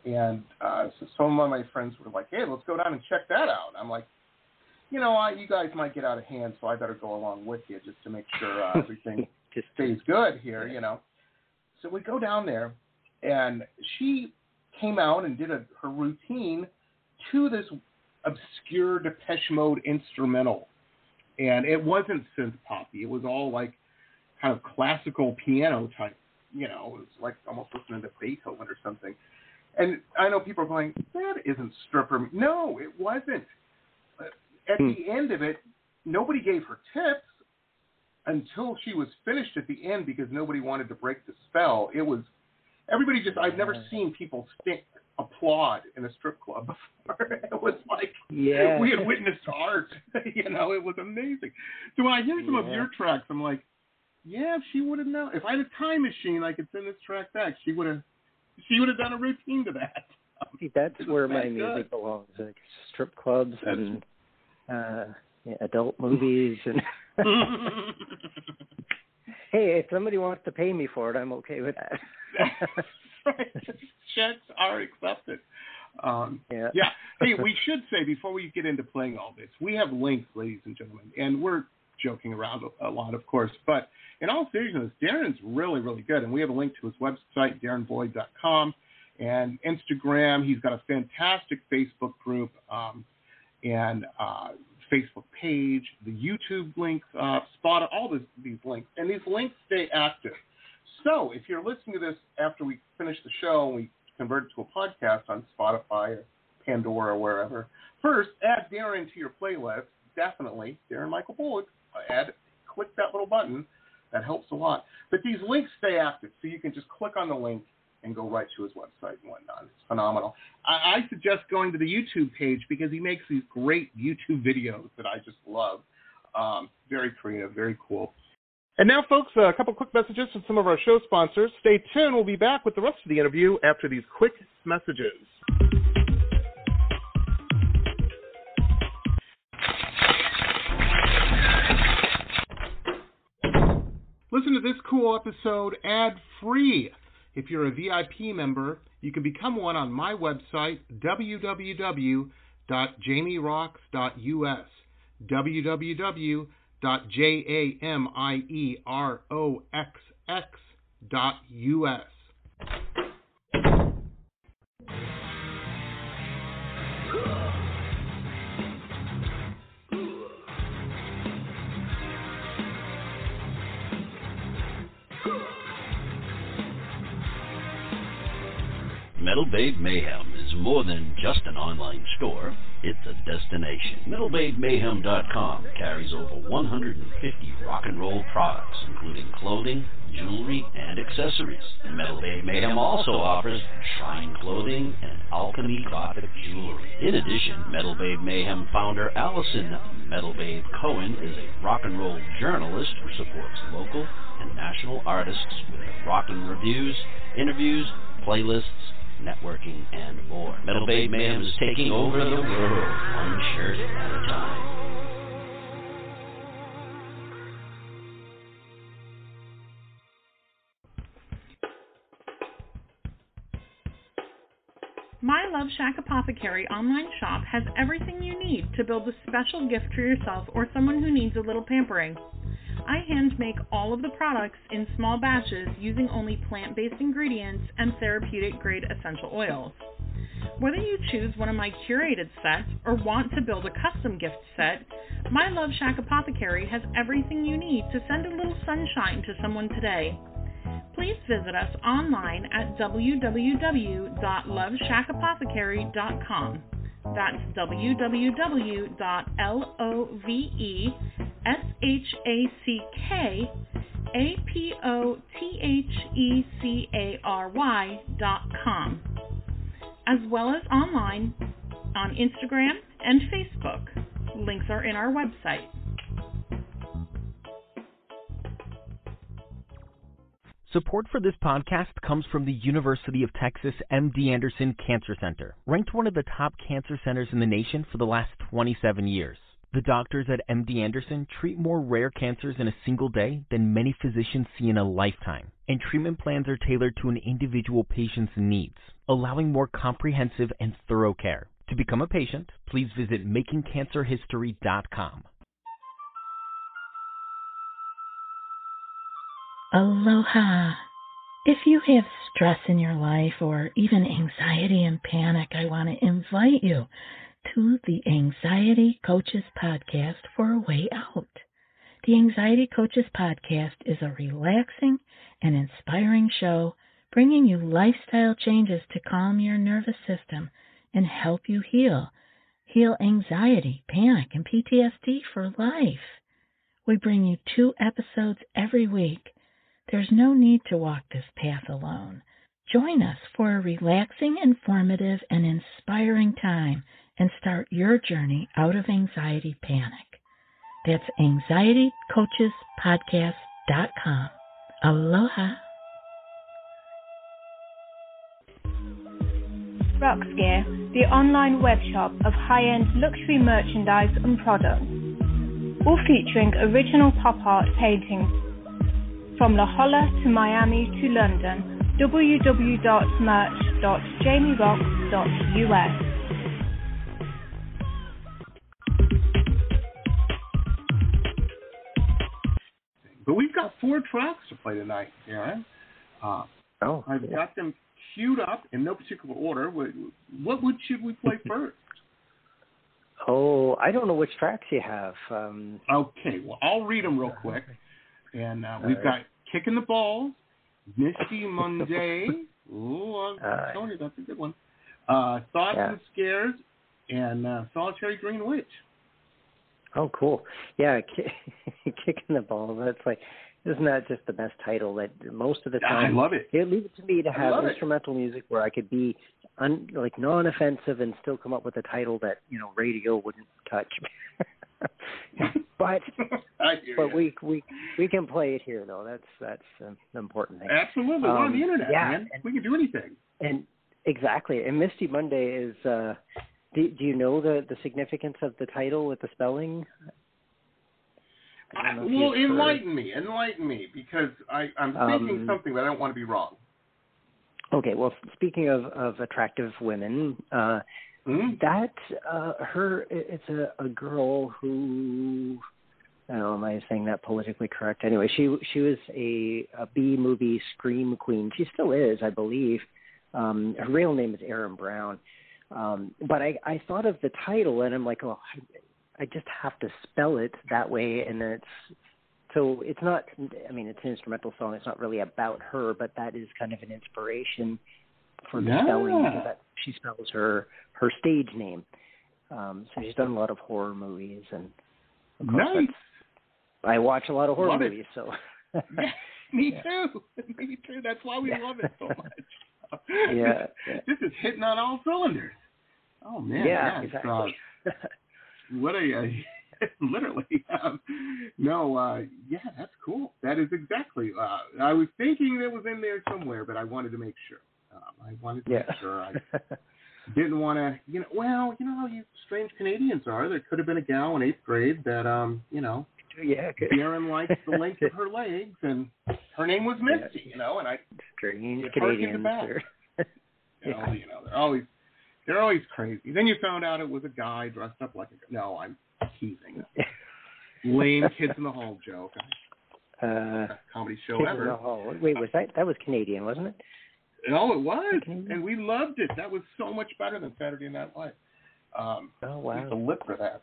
And uh, so some of my friends were like, hey, let's go down and check that out. I'm like, you know, I, you guys might get out of hand, so I better go along with you just to make sure uh, everything just stays good here, you know. So we go down there, and she came out and did a, her routine to this obscure Depeche Mode instrumental. And it wasn't synth poppy. It was all like kind of classical piano type, you know. It was like almost listening to Beethoven or something. And I know people are going, that isn't stripper. No, it wasn't. At hmm. the end of it, nobody gave her tips until she was finished at the end because nobody wanted to break the spell. It was, everybody just, I've never seen people stink, applaud in a strip club before. It was like, yeah. we had witnessed art. You know, it was amazing. So when I hear some yeah. of your tracks, I'm like, yeah, if she would have known. If I had a time machine, I could send this track back. She would have. She would have done a routine to that. See, that's where my music belongs, like strip clubs and uh, yeah, adult movies. And hey, if somebody wants to pay me for it, I'm okay with that. That's right. Checks are accepted. Um, yeah. yeah. Hey, we should say before we get into playing all this, we have links, ladies and gentlemen, and we're joking around a lot, of course, but in all seriousness, Darren's really, really good, and we have a link to his website, darren boyd dot com, and Instagram. He's got a fantastic Facebook group um, and uh, Facebook page, the YouTube links, uh, Spot, all this, these links, and these links stay active. So if you're listening to this after we finish the show and we convert it to a podcast on Spotify or Pandora or wherever, first, add Darren to your playlist, definitely, Darren Michael Bullock. Add, click that little button. That helps a lot. But these links stay active, so you can just click on the link and go right to his website and whatnot. It's phenomenal. I, I suggest going to the YouTube page because he makes these great YouTube videos that I just love. Um, very creative, very cool. And now, folks, a couple quick messages from some of our show sponsors. Stay tuned. We'll be back with the rest of the interview after these quick messages. Listen to this cool episode ad-free. If you're a V I P member, you can become one on my website, w w w dot jamie rocks dot u s, w w w dot jamie rocks dot u s. Metal Babe Mayhem is more than just an online store, it's a destination. metal babe mayhem dot com carries over one hundred fifty rock and roll products, including clothing, jewelry, and accessories. Metal Babe Mayhem also offers shrine clothing and alchemy gothic jewelry. In addition, Metal Babe Mayhem founder Allison Metal Babe Cohen is a rock and roll journalist who supports local and national artists with rockin' reviews, interviews, playlists, networking, and more. Metal Babe Mayhem is taking over the world, one shirt at a time. My Love Shack Apothecary online shop has everything you need to build a special gift for yourself or someone who needs a little pampering. I hand make all of the products in small batches using only plant-based ingredients and therapeutic-grade essential oils. Whether you choose one of my curated sets or want to build a custom gift set, My Love Shack Apothecary has everything you need to send a little sunshine to someone today. Please visit us online at w w w dot love shack apothecary dot com. That's w w w dot love S-H-A-C-K A-P-O-T-H-E-C-A-R-Y dot com, as well as online on Instagram and Facebook. Links are in our website. Support for this podcast comes from the University of Texas M D Anderson Cancer Center, ranked one of the top cancer centers in the nation for the last twenty-seven years. The doctors at M D Anderson treat more rare cancers in a single day than many physicians see in a lifetime, and treatment plans are tailored to an individual patient's needs, allowing more comprehensive and thorough care. To become a patient, please visit making cancer history dot com. Aloha. If you have stress in your life or even anxiety and panic, I want to invite you to the Anxiety Coaches Podcast for a way out. The Anxiety Coaches Podcast is a relaxing and inspiring show bringing you lifestyle changes to calm your nervous system and help you heal. Heal anxiety, panic, and P T S D for life. We bring you two episodes every week. There's no need to walk this path alone. Join us for a relaxing, informative, and inspiring time and start your journey out of anxiety panic. That's anxiety coaches podcast dot com. Aloha. Roxgear, the online web shop of high-end luxury merchandise and products, all featuring original pop art paintings from La Jolla to Miami to London. w w w dot merch dot jamie roxx dot u s. But we've got four tracks to play tonight, Aaron. Uh, oh, I've yeah. got them queued up in no particular order. What, what would should we play first? Oh, I don't know which tracks you have. Um, okay, well, I'll read them real quick. And uh, we've right. got Kicking the Balls, Misty Monday. Ooh, I'm Uh, telling you, that's a good one. Uh, Thoughts yeah. and Scares, and uh, Solitary Green Witch. Oh, cool. Yeah, Kicking the Ball. That's like, isn't that just the best title? That most of the time, I love it. It leave it to me to have it. instrumental music where I could be un, like non-offensive and still come up with a title that, you know, radio wouldn't touch. but I hear but you. we we we can play it here though. That's that's um, the important thing. Absolutely, Um, we're on the internet, yeah, man. and- We can do anything. And exactly. And Misty Monday is. Uh, do, do you know the the significance of the title with the spelling? I don't know if well, you've enlighten heard. me, enlighten me, because I, I'm thinking Um, something, but I don't want to be wrong. Okay, well, speaking of, of attractive women, uh, Mm? that uh, her it's a, a girl who I don't know, am I saying that politically correct? Anyway, she she was a, a B movie scream queen. She still is, I believe. Um, her real name is Erin Brown. Um, but I, I thought of the title, and I'm like, oh, I, I just have to spell it that way, and it's so it's not. I mean, it's an instrumental song. It's not really about her, but that is kind of an inspiration for the Yeah. spelling, because that, she spells her her stage name. Um, so she's done a lot of horror movies, and of course, Nice. that's- I watch a lot of horror Love it. movies, so. Yeah, me Yeah. too. Me too. That's why we Yeah. love it so much. Yeah, yeah. This is hitting on all cylinders. Oh man. Yeah, it's, exactly. uh, what a uh, literally. Um, no. Uh, yeah, that's cool. That is exactly. Uh, I was thinking it was in there somewhere, but I wanted to make sure. Um, I wanted to yeah. make sure. I didn't want to. You know. Well, you know how you strange Canadians are. There could have been a gal in eighth grade that, um, you know. Yeah, good. Darren likes the length of her legs, and her name was Misty, Yeah. you know, and I Strange it harkened Canadians. back. Are- You know, Yeah. you know, they're always they're always crazy. Then you found out it was a guy dressed up like a no, I'm teasing. Lame Kids in the Hall joke. Uh, Best comedy show Kids in ever. the Hall. Wait, was that that was Canadian, wasn't it? No, it was, Canadian? and we loved it. That was so much better than Saturday Night Live. Um, Oh we used to wow. live for that.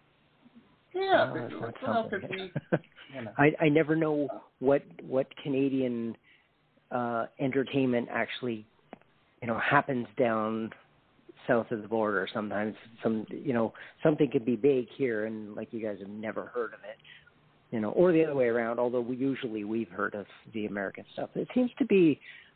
Yeah, Oh, but that's what not else something. did we? You know. I I never know what what Canadian uh, entertainment actually, you know, happens down south of the border. Sometimes some you know something could be big here, and like you guys have never heard of it, you know, or the other way around. Although we usually we've heard of the American stuff. It seems to be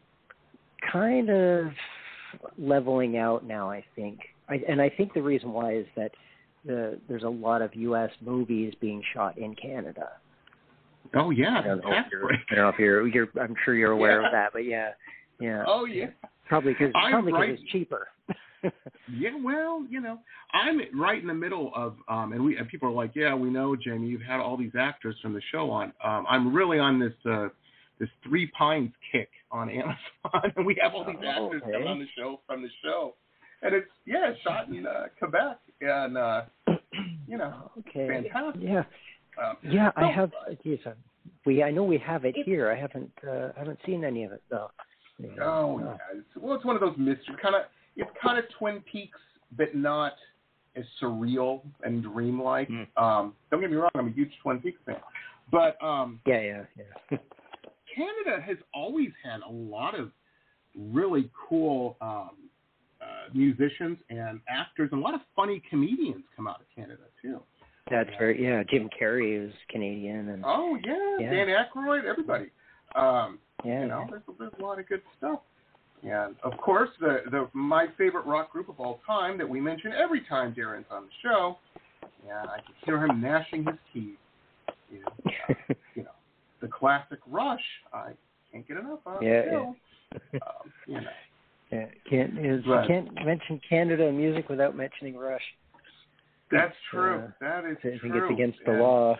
kind of leveling out now, I think, I, and I think the reason why is that the, there's a lot of U S movies being shot in Canada. Oh yeah, I don't know tax if you're, break. I don't know if you're, you're I'm sure you're aware Yeah. of that, but yeah, yeah. Oh yeah. Probably because I'm probably 'cause right- it's cheaper. Yeah, well, you know, I'm right in the middle of, um, and we and people are like, yeah, we know, Jamie, you've had all these actors from the show on. Um, I'm really on this uh, this Three Pines kick on Amazon, and we have all these Oh, actors okay. coming on the show from the show, and it's yeah, it's shot in uh, Quebec, and uh, you know, okay. fantastic. Yeah, Um, yeah. so, I have. Geez, uh, we I know we have it here. I haven't uh, haven't seen any of it though. Yeah. Oh, yeah. It's, well, it's one of those mystery kind of. It's kind of Twin Peaks, but not as surreal and dreamlike. Mm. Um, don't get me wrong, I'm a huge Twin Peaks fan, but um, Yeah, yeah, yeah. Canada has always had a lot of really cool um, uh, musicians and actors, and a lot of funny comedians come out of Canada too. That's very yeah. Jim Carrey is Canadian, and Oh yeah, Yeah. Dan Aykroyd, everybody. Um, yeah, you know, yeah. there's, there's a lot of good stuff. And, of course, the, the my favorite rock group of all time that we mention every time Darren's on the show, yeah, I can hear him gnashing his teeth, is, uh, you know, the classic Rush. I can't get enough of. Yeah, still. Um, you know. Yeah, can't is, Right. you can't mention Canada music without mentioning Rush. That's true. Uh, that is I think true. it's against the And, law.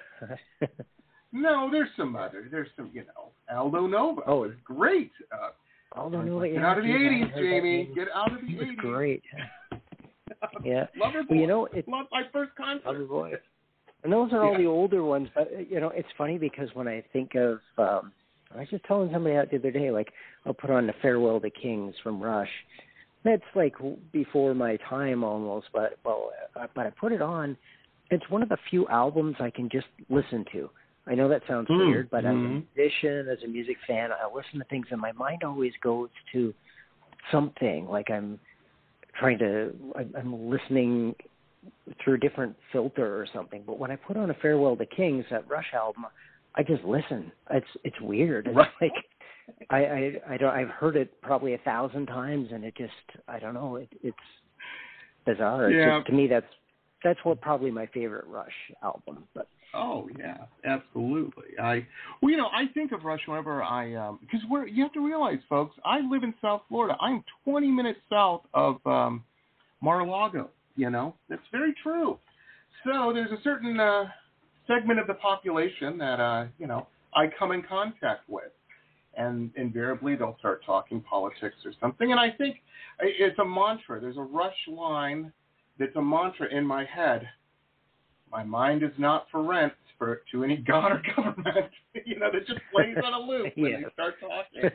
No, there's some other. There's some, you know, Aldo Nova. Oh. was great. Uh, Although no, Get yeah, out of the geez, I eighties, haven't heard that Jamie. name. Get out of the He was eighties. great. Yeah. Loverboy. Well, you know, it's Love my first concert. Loverboy. And those are all Yeah. the older ones, but you know, it's funny because when I think of, um, I was just telling somebody out the other day, like I'll put on the Farewell to Kings from Rush. That's like before my time almost, but well, uh, but I put it on. It's one of the few albums I can just listen to. I know that sounds Mm. weird, but Mm-hmm. as a musician, as a music fan, I listen to things and my mind always goes to something. Like I'm trying to, I'm listening through a different filter or something. But when I put on a Farewell to Kings, that Rush album, I just listen. It's it's weird. It's Right. like I, I I don't I've heard it probably a thousand times, and it just I don't know. It, it's bizarre. It's Yeah. just, to me, that's that's what probably my favorite Rush album. But Oh yeah, absolutely. I well, you know, I think of Rush whenever I um because we're you have to realize, folks, I live in South Florida. I'm twenty minutes south of um Mar-a-Lago. You know, that's very true. So there's a certain uh, segment of the population that uh you know I come in contact with, and invariably they'll start talking politics or something. And I think it's a mantra. There's a Rush line that's a mantra in my head. My mind is not for rent for to any god or government. You know, that just plays on a loop when Yeah. they start talking.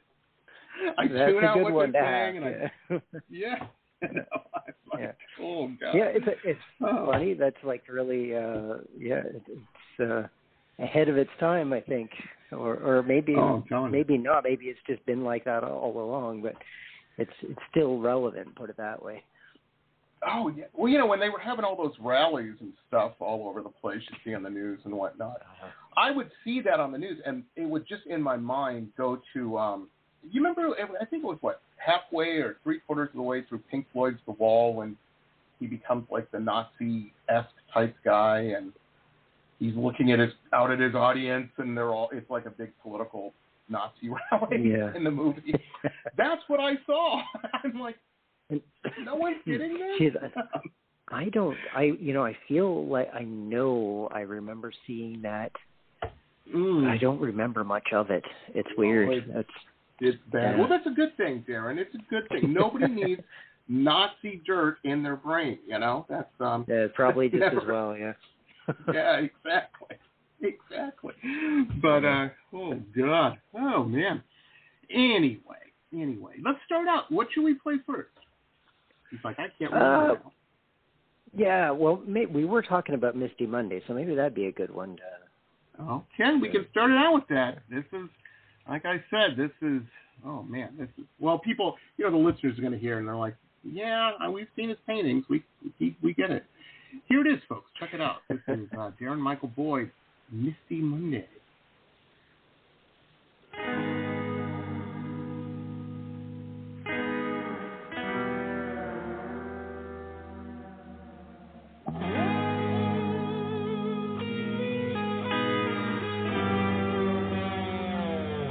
I that's tune a out good what one they're to saying, have. and I yeah, you know, it's like, Yeah. oh god. Yeah, it's a, it's Oh. funny. That's like really, uh, yeah, it, it's uh, ahead of its time, I think, or or maybe Oh, I'm telling you. maybe not. Maybe it's just been like that all along, but it's it's still relevant. Put it that way. Oh yeah. Well, you know, when they were having all those rallies and stuff all over the place, you see on the news and whatnot, I would see that on the news, and it would just in my mind go to. Um, you remember? I think it was what halfway or three quarters of the way through Pink Floyd's The Wall when he becomes like the Nazi-esque type guy, and he's looking at his out at his audience, and they're all. It's like a big political Nazi rally Yeah. in the movie. That's what I saw. I'm like. And, No one's getting this? Geez, I, I don't. I you know I feel like I know I remember seeing that. Mm. I don't remember much of it. It's weird. it's- It's It's bad. Yeah. Well, that's a good thing, Darren. It's a good thing. Nobody needs Nazi dirt in their brain, you know? That's um yeah, probably just never, as well. Yeah. Yeah, exactly. Exactly. But uh oh god. Oh man. Anyway, anyway. Let's start out. What should we play first? He's like, I can't remember Uh, now. Yeah, well, may, we were talking about Misty Monday, so maybe that'd be a good one to. Okay, we can start it out with that. This is, like I said, this is, oh man, this is, well, people, you know, the listeners are going to hear and they're like, yeah, we've seen his paintings. We we, we get it. Here it is, folks. Check it out. This is uh, Darren Michael Boyd, Misty Monday.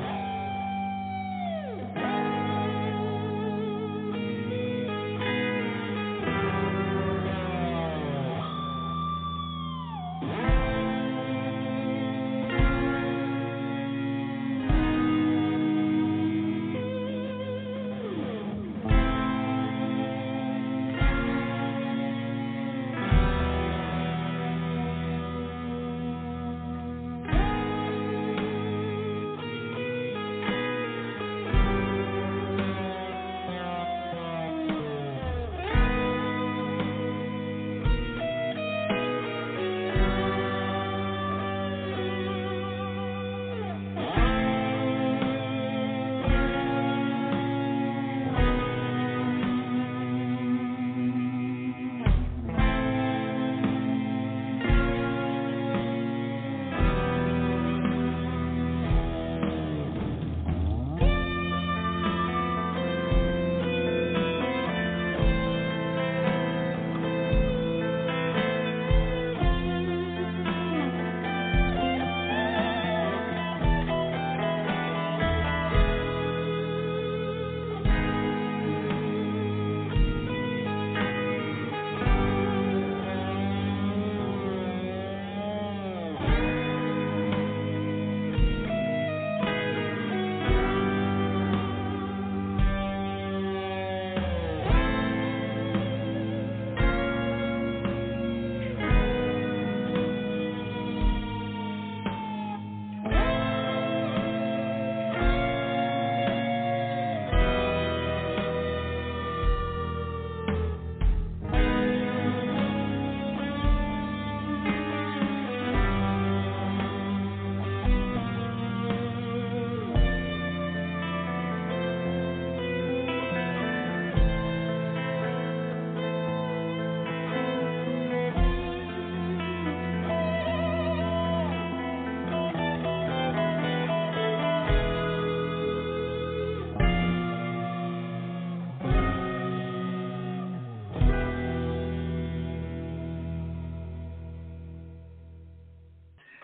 Thank you.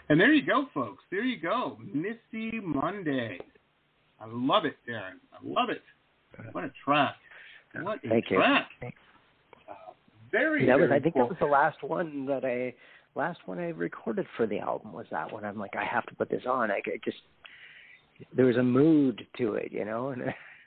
And there you go, folks. There you go. Misty Monday. I love it, Darren. I love it. What a track. What a Thank track. You. Uh, very, that very was, I think cool. that was the last one that I, last one I recorded for the album was that one. I'm like, I have to put this on. I, I just, there was a mood to it, you know. And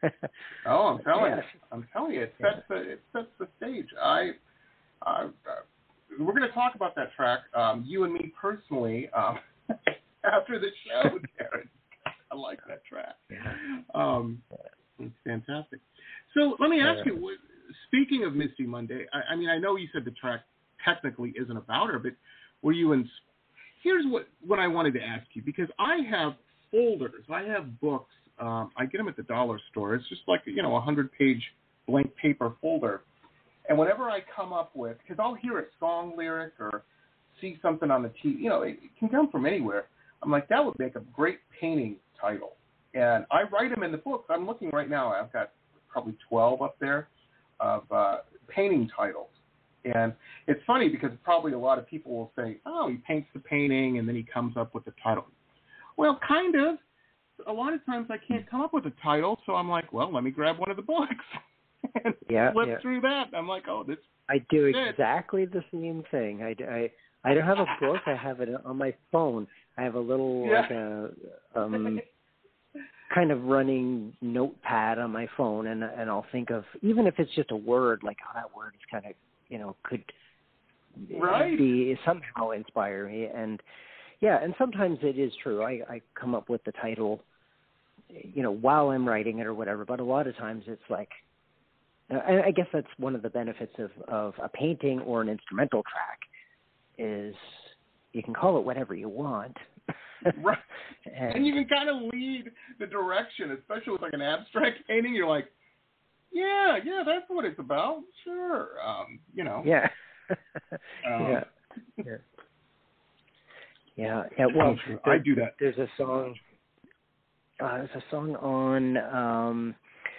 oh, I'm telling yes. you. I'm telling you. It sets, yeah. the, it sets the stage. I, I uh, we're going to talk about that track, um, you and me personally, um, after the show, Darren. I like that track. Yeah. Um, it's fantastic. So let me ask you, speaking of Misty Monday, I, I mean, I know you said the track technically isn't about her, but were you in... Here's what, what I wanted to ask you, because I have folders. I have books. Um, I get them at the dollar store. It's just like, you know, a hundred-page blank paper folder. And whenever I come up with... Because I'll hear a song lyric or see something on the T V. You know, it, it can come from anywhere. I'm like, that would make a great painting title. And I write them in the books. I'm looking right now. I've got probably twelve up there of uh, painting titles. And it's funny because probably a lot of people will say, oh, he paints the painting and then he comes up with the title. Well, kind of. A lot of times I can't come up with a title, so I'm like, well, let me grab one of the books and yeah, flip yeah. through that. I'm like, oh, this I do it. exactly the same thing. I, I, I don't have a book. I have it on my phone. I have a little yeah. like a um, kind of running notepad on my phone, and and I'll think of, even if it's just a word, like, oh, that word is kind of, you know, could right. be somehow inspire me. And yeah, and sometimes it is true. I, I come up with the title, you know, while I'm writing it or whatever. But a lot of times it's like, I, I guess that's one of the benefits of, of a painting or an instrumental track is you can call it whatever you want. Right. and, and you can kind of lead the direction, especially with like an abstract painting. You're like, yeah, yeah, that's what it's about. Sure. Um, you know. Yeah. um, yeah. yeah. Yeah. Yeah. Well, there, I do that. There's a song. Uh, there's a song on. Um,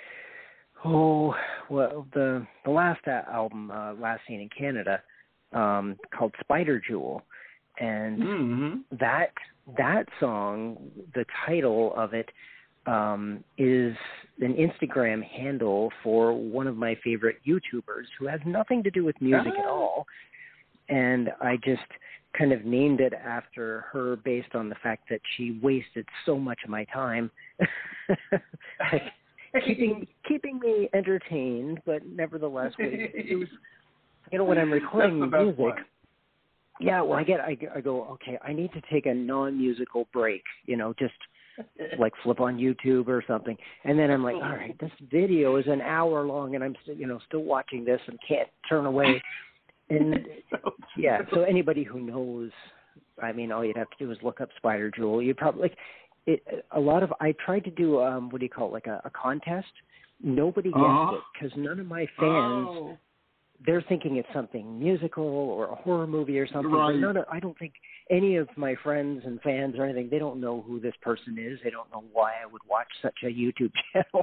oh, well, the the last album, uh, Last Seen in Canada, um, called Spider Jewel, and mm-hmm. that that song, the title of it, um, is an Instagram handle for one of my favorite YouTubers who has nothing to do with music ah. at all, and I just kind of named it after her based on the fact that she wasted so much of my time like, keeping keeping me entertained, but nevertheless, it was, you know, when I'm recording music, one. yeah, well, I get, I, I go, okay, I need to take a non-musical break, you know, just like flip on YouTube or something, and then I'm like, all right, this video is an hour long, and I'm still, you know, still watching this and can't turn away. And yeah, so anybody who knows, I mean, all you'd have to do is look up Spider Jewel. You probably like it. A lot of I tried to do um, what do you call it, like a, a contest. Nobody guessed uh-huh. it because none of my fans. Oh. They're thinking it's something musical or a horror movie or something. Right. But none of, I don't think any of my friends and fans or anything. They don't know who this person is. They don't know why I would watch such a YouTube channel.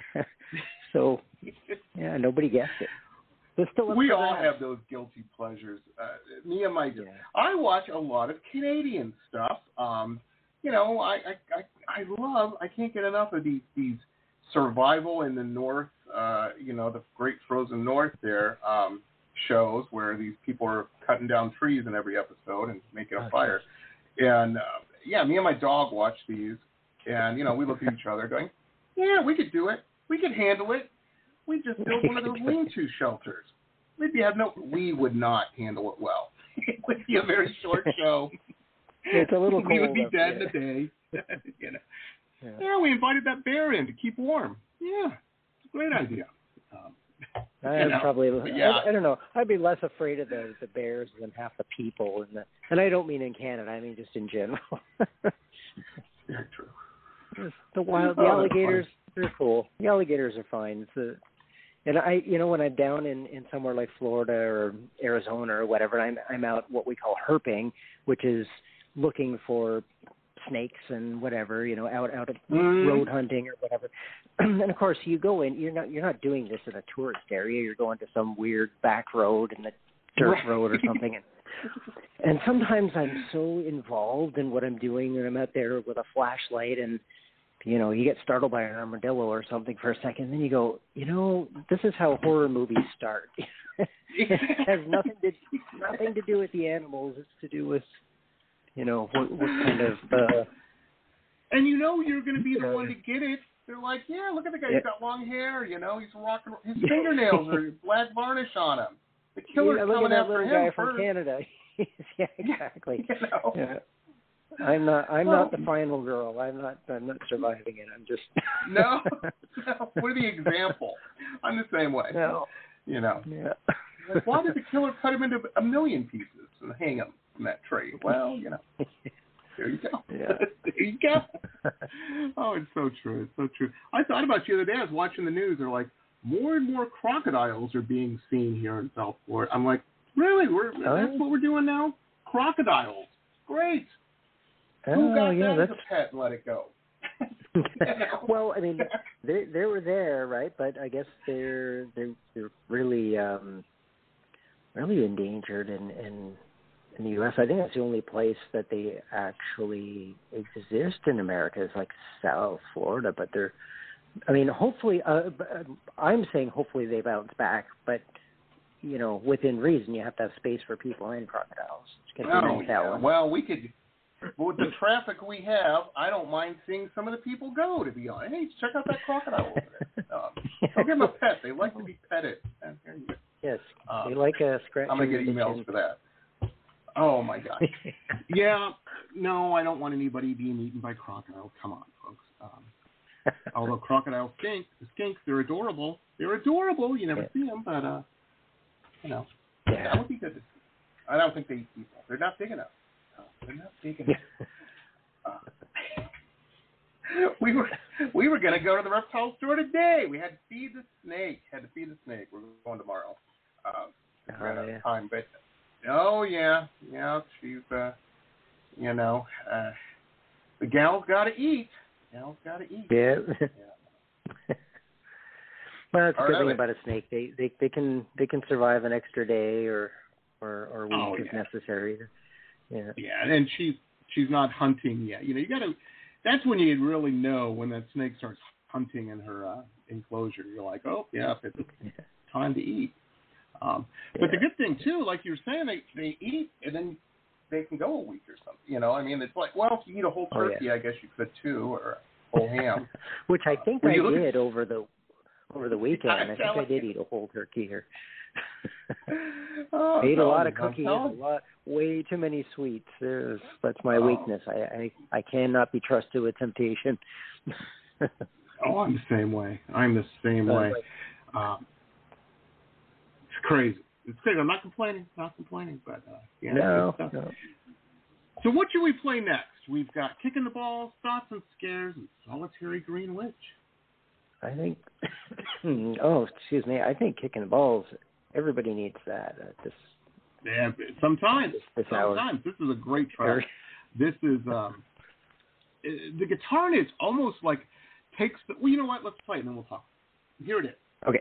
So yeah, nobody guessed it. Still we all have those guilty pleasures. Uh, me and my, yeah. I watch a lot of Canadian stuff. Um, you know, I, I, I, I love. I can't get enough of these these survival in the North. Uh, you know, the Great Frozen North there um, shows where these people are cutting down trees in every episode and making a okay. fire. And uh, yeah, me and my dog watch these, and you know, we look at each other going, "Yeah, we could do it. We could handle it. We just built one of those lean-to shelters. We'd be have no. We would not handle it well. It would be a very short show. It's a little. We would be up, dead yeah. in a day. you know. Yeah. yeah, we invited that bear in to keep warm. Yeah, it's a great idea. Um, I'm know, probably. yeah. I, I don't know. I'd be less afraid of the the bears than half the people, and the. And I don't mean in Canada. I mean just in general. Very true. Just the wild, the oh, alligators. They're cool. The alligators are fine. It's a, and I, you know, when I'm down in, in somewhere like Florida or Arizona or whatever, I'm I'm out what we call herping, which is looking for snakes and whatever, you know, out out of mm. road hunting or whatever. And of course, you go in. You're not you're not doing this in a tourist area. You're going to some weird back road in the dirt right. road or something, and And sometimes I'm so involved in what I'm doing, and I'm out there with a flashlight, and you know, you get startled by an armadillo or something for a second, and then you go, you know, this is how horror movies start. It has nothing to nothing to do with the animals. It's to do with, you know, what, what kind of. Uh, and you know, you're going to be the one to get it. They're like, yeah, look at the guy. He's got long hair. You know, he's rocking. His fingernails are black varnish on him. The killer's yeah, look coming at that after little him guy first. from Canada. Yeah, exactly. You know? Yeah. I'm not. I'm well, not the final girl. I'm not. I'm not surviving it. I'm just. no, no. We're the example. I'm the same way. No. You know. Yeah. Like, why did the killer cut him into a million pieces and hang him from that tree? Well, you know. There you go. Yeah. There you go. Oh, it's so true. It's so true. I thought about you the other day. I was watching the news. They're like, more and more crocodiles are being seen here in South Florida. I'm like, really? We're oh. that's what we're doing now? Crocodiles. Great. Oh, Who got yeah, that that's... as a pet and let it go? Well, I mean, they they were there, right? But I guess they're they're they're really um, really endangered in, in in the U S. I think that's the only place that they actually exist in America is like South Florida. But they're, I mean, hopefully, uh, I'm saying hopefully they bounce back, but. You know, within reason, you have to have space for people and crocodiles. It's oh, yeah. Well, we could, with the traffic we have, I don't mind seeing some of the people go, to be honest. Hey, check out that crocodile over there. Um, I'll give them a pet. They like to be petted. And here you go. Yes, um, they like a scratch. I'm going to get emails for that. Oh, my God. Yeah, no, I don't want anybody being eaten by crocodiles. Come on, folks. Um, although crocodiles stink, the skinks, they're adorable. They're adorable. You never yeah. see them, but... uh You know, yeah. that would be good to see. I don't think they eat people. They're not big enough. No, they're not big enough. uh, we were we were going to go to the reptile store today. We had to feed the snake. Had to feed the snake. We're going tomorrow. Um, oh, ran out yeah. of time, but oh yeah, yeah. She's uh, you know, uh, the gal's got to eat. The gal's got to eat. Yeah. yeah. Well, that's a good All thing right. about a snake. They they they can they can survive an extra day or or, or week oh, if yeah. necessary. Yeah. Yeah, and she's she's not hunting yet. You know, you got to. That's when you really know when that snake starts hunting in her uh, enclosure. You're like, oh yeah, it's yeah. time to eat. Um, yeah. But the good thing too, like you were saying, they they eat and then they can go a week or something. You know, I mean, it's like, well, if you eat a whole turkey, oh, yeah. I guess you could two or a whole ham. Which I think uh, I did at, over the. Over the weekend, I think I did you. eat a whole turkey here. oh, I ate a lot of no, cookies, no. a lot, way too many sweets. There's, that's my oh. weakness. I, I I cannot be trusted with temptation. Oh, I'm the same way. I'm the same way. Um, it's crazy. It's crazy. I'm not complaining. Not complaining, but uh, yeah. No, stuff. no. So what should we play next? We've got Kicking the Balls, Thoughts and Scares, and Solitary Green Witch. I think. oh, excuse me. I think kicking the balls. Everybody needs that. Uh, this. Yeah, sometimes. This, this sometimes. hour. This is a great track. This is um, the guitar in it's almost like takes the. Well, you know what? Let's play it and then we'll talk. Here it is. Okay.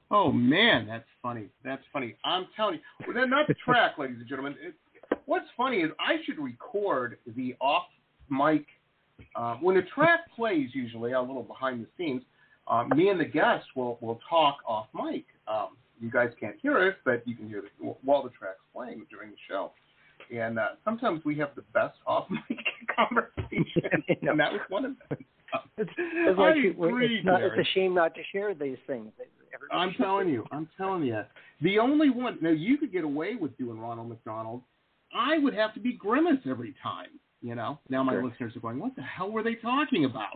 Oh, man, that's funny. That's funny. I'm telling you. Well, then, not the track, ladies and gentlemen. It, what's funny is I should record the off-mic. Uh, when the track plays, usually, a little behind the scenes, um, me and the guest will, will talk off-mic. Um, you guys can't hear us, but you can hear the, while the track's playing during the show. And uh, sometimes we have the best off-mic conversation, and that was one of them. It's, it's, like, I agree, it's, not, it's a shame not to share these things. Everybody I'm telling you. I'm telling you. The only one, now you could get away with doing Ronald McDonald. I would have to be Grimace every time, you know. Now my sure. listeners are going, what the hell were they talking about?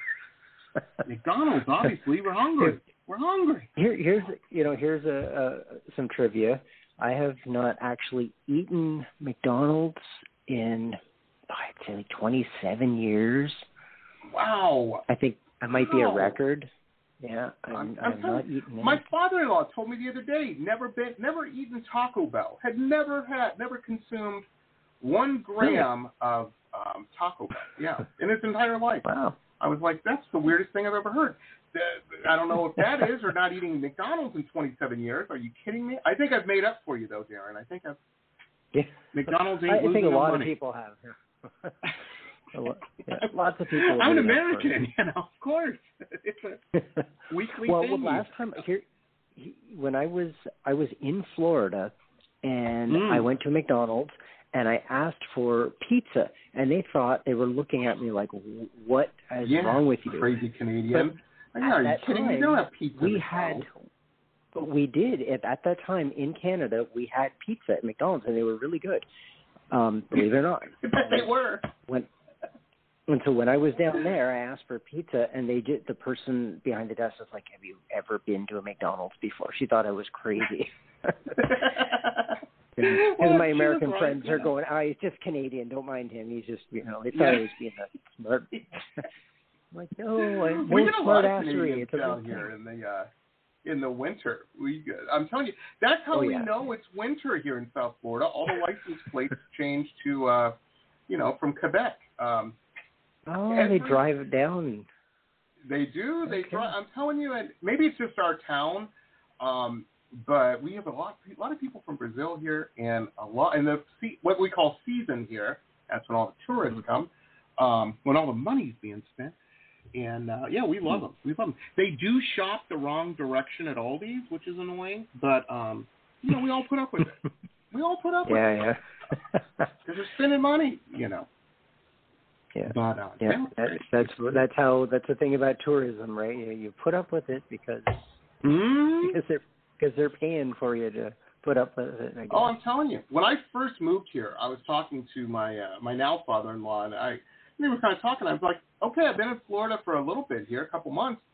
McDonald's, obviously, we're hungry. We're hungry. Here, here's, you know, here's a, a, some trivia. I have not actually eaten McDonald's in, oh, I'd say, like twenty-seven years. Wow. I think I might wow. be a record. Yeah, I'm, I'm, I'm, I'm not eating it. My father-in-law told me the other day, never been, never eaten Taco Bell, had never had, never consumed one gram really? of um, Taco Bell. Yeah, in his entire life. Wow. I was like, that's the weirdest thing I've ever heard. I don't know if that is or not eating McDonald's in twenty-seven years. Are you kidding me? I think I've made up for you, though, Darren. I think I've yeah. McDonald's ain't I losing think a no lot money. of people have. Yeah. Lot, yeah, lots of people. I'm an American, you know, of course. It's a weekly well, thing. Well, last time here, when I was I was in Florida, and mm. I went to McDonald's and I asked for pizza, and they thought they were looking at me like, "What is yeah, wrong with you?" Crazy Canadian. But are you kidding me? We don't have pizza. We had. But we did at, at that time in Canada. We had pizza at McDonald's, and they were really good. Um, believe it or not, I bet they were. When And so when I was down there, I asked for pizza, and they did. The person behind the desk was like, "Have you ever been to a McDonald's before?" She thought I was crazy. And well, my American right, friends yeah. are going, "Oh, he's just Canadian. Don't mind him. He's just, you know, they thought yeah. he was being a smart." I'm like, no, I'm we no get a smart lot of assery. Canadians It's down here in the uh, in the winter. We, I'm telling you, that's how oh, we yeah. know it's winter here in South Florida. All the license plates change to, uh, you know, from Quebec. Um, Oh, every, they drive it down. They do. They okay. drive. I'm telling you, and maybe it's just our town, um, but we have a lot, a lot of people from Brazil here, and a lot, and the what we call season here. That's when all the tourists come, um, when all the money's being spent, and uh, yeah, we love them. We love them. They do shop the wrong direction at Aldi's, which is annoying, but um, you know, we all put up with it. We all put up with yeah, it. Yeah, yeah. Because they're spending money, you know. Yeah, but, uh, yeah. That's, that's that's how that's the thing about tourism, right? You, you put up with it because mm. because they're because they're paying for you to put up with it. I guess. Oh, I'm telling you. When I first moved here, I was talking to my uh, my now father-in-law, and I and they were kind of talking. I was like, okay, I've been in Florida for a little bit here, a couple months.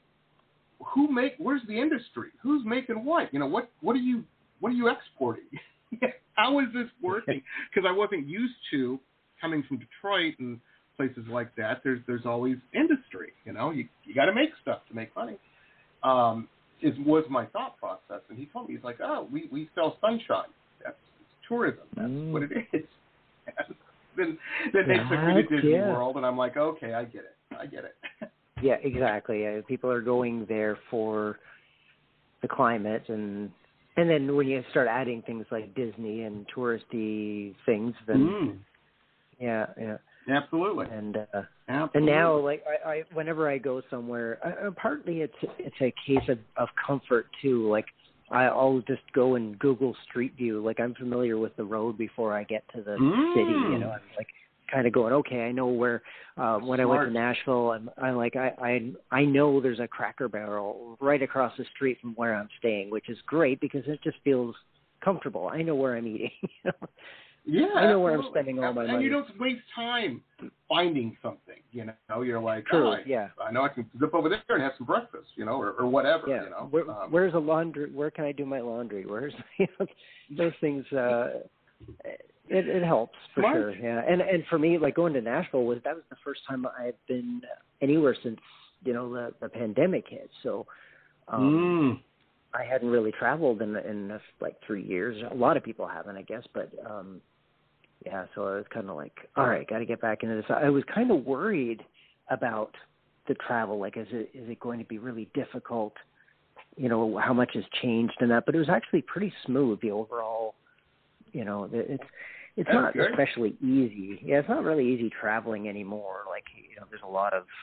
Who make? Where's the industry? Who's making what? You know, what what are you what are you exporting? How is this working? Because I wasn't used to coming from Detroit and places like that. There's there's always industry. You know, you you got to make stuff to make money. Um, is was my thought process, and he told me, he's like, oh, we, we sell sunshine. That's tourism. That's mm. what it is. And then then they took me to Disney yeah. World, and I'm like, okay, I get it. I get it. Yeah, exactly. Yeah, people are going there for the climate, and and then when you start adding things like Disney and touristy things, then mm. yeah, yeah. Absolutely. And uh, Absolutely. and now, like I, I, whenever I go somewhere, I, partly it's it's a case of, of comfort too. Like I, I'll just go and Google Street View. Like I'm familiar with the road before I get to the mm. city. You know, I'm like kind of going, okay, I know where. Uh, when Smart. I went to Nashville, I'm, I'm like I, I I know there's a Cracker Barrel right across the street from where I'm staying, which is great because it just feels comfortable. I know where I'm eating. You know? Yeah, I know absolutely. where I'm spending all my and money. And you don't waste time finding something, you know. You're like, True, oh, I, yeah. I know I can zip over there and have some breakfast, you know, or, or whatever, yeah. you know. Where, um, where's a laundry? Where can I do my laundry? Where's you know, those things? Uh, it, it helps for Smart. sure. Yeah, and and for me, like going to Nashville was that was the first time I've been anywhere since you know the, the pandemic hit. So. Um, mm. I hadn't really traveled in in like three years. A lot of people haven't, I guess, but um, yeah. So I was kind of like, all right, got to get back into this. I was kind of worried about the travel. Like, is it is it going to be really difficult you know, how much has changed in that. But it was actually pretty smooth, the overall, you know, it's it's That's not good. especially easy. Yeah, it's not really easy traveling anymore. Like, you know, there's a lot of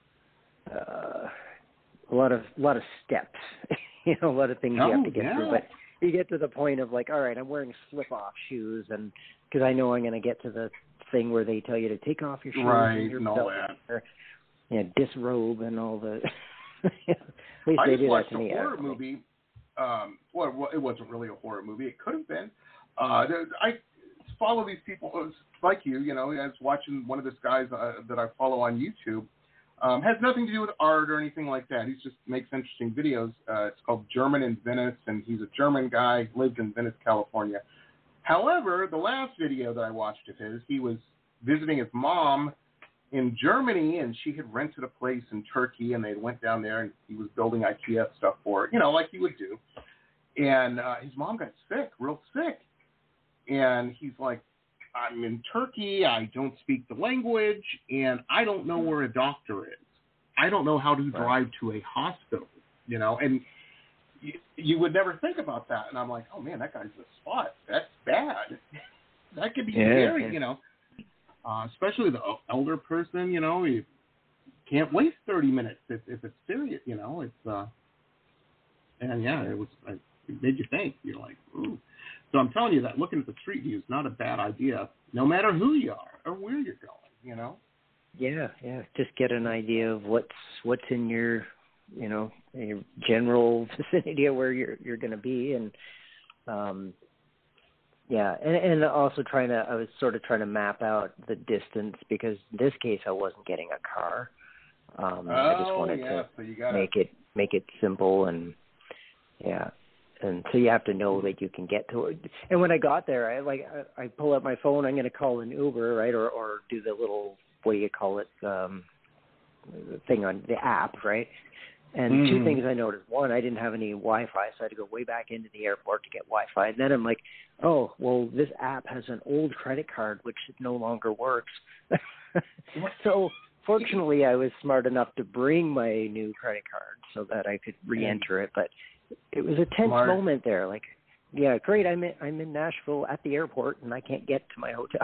uh, a lot of a lot of steps, you know, a lot of things Oh, you have to get yeah. through. But you get to the point of like, all right, I'm wearing slip-off shoes, and because I know I'm going to get to the thing where they tell you to take off your shoes Right, and your and all belt, that. or, yeah, disrobe and all the. At least I they just do that watched to a me. horror actually. movie. Um, well, it wasn't really a horror movie. It could have been. Uh, there- I follow these people like you. You know, I was watching one of these guys uh, that I follow on YouTube. Um, has nothing to do with art or anything like that. He just makes interesting videos. Uh, it's called German in Venice, and he's a German guy, lives in Venice, California. However, the last video that I watched of his, he was visiting his mom in Germany, and she had rented a place in Turkey, and they went down there, and he was building IKEA stuff for it, you know, like he would do. And uh, his mom got sick, real sick. And he's like, I'm in Turkey, I don't speak the language, and I don't know where a doctor is. I don't know how to drive to a hospital, you know, and you, you would never think about that. And I'm like, oh, man, that guy's a spot. That's bad. That could be Yeah, scary, yeah. you know. Uh, especially the elder person, you know, you can't waste thirty minutes if, if it's serious, you know. It's uh, and yeah, it was uh, it made you think. You're like, ooh. So I'm telling you that looking at the street view is not a bad idea, no matter who you are or where you're going, you know. Yeah, yeah. Just get an idea of what's what's in your, you know, your general vicinity of where you're you're going to be, and um, yeah, and and also trying to. I was sort of trying to map out the distance because in this case I wasn't getting a car. Um, oh, I just wanted yeah, to so you gotta... make it make it simple, and yeah. And so you have to know that you can get to it. And when I got there, I like I, I pull out my phone. I'm going to call an Uber, right, or or do the little what do you call it um, thing on the app, right? And mm-hmm. two things I noticed: one, I didn't have any Wi-Fi, so I had to go way back into the airport to get Wi-Fi. And then I'm like, oh, well, this app has an old credit card which no longer works. So fortunately, I was smart enough to bring my new credit card so that I could re-enter it, but. It was a tense Smart. moment there. Like, yeah, great. I'm in, I'm in Nashville at the airport, and I can't get to my hotel.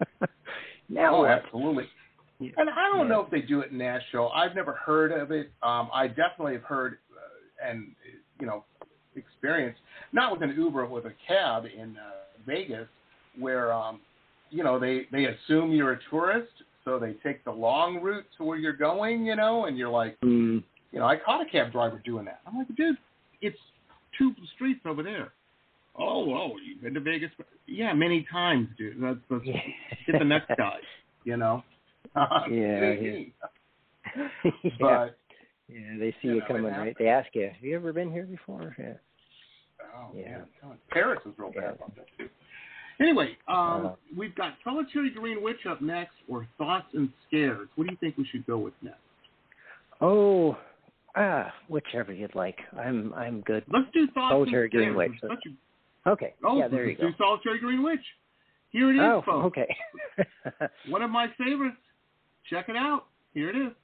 Now oh, what? absolutely. Yeah. And I don't yeah. know if they do it in Nashville. I've never heard of it. Um, I definitely have heard uh, and, you know, experienced, not with an Uber, with a cab in uh, Vegas, where, um, you know, they, they assume you're a tourist, so they take the long route to where you're going, you know, and you're like, mm. you know, I caught a cab driver doing that. I'm like, dude, it's two streets over there. Oh, oh, you've been to Vegas? Yeah, many times, dude. Let's, let's Yeah. get the next guy, you know? Uh, yeah, yeah. But, yeah. Yeah, they see you you, know, coming, it right? happens. They ask you, have you ever been here before? Yeah. Oh, Yeah. man. Paris is real bad Yeah. about that, too. Anyway, um, Uh, we've got Solitary Green Witch up next, or Thoughts and Scares. What do you think we should go with next? Oh, ah, whichever you'd like. I'm I'm good. Let's do Thoughts Solitary and Green Scares. Witch. It's such a- Okay. Oh, yeah, there you let's go. do Solitary Green Witch. Here it is, Oh, folks. okay. One of my favorites. Check it out. Here it is.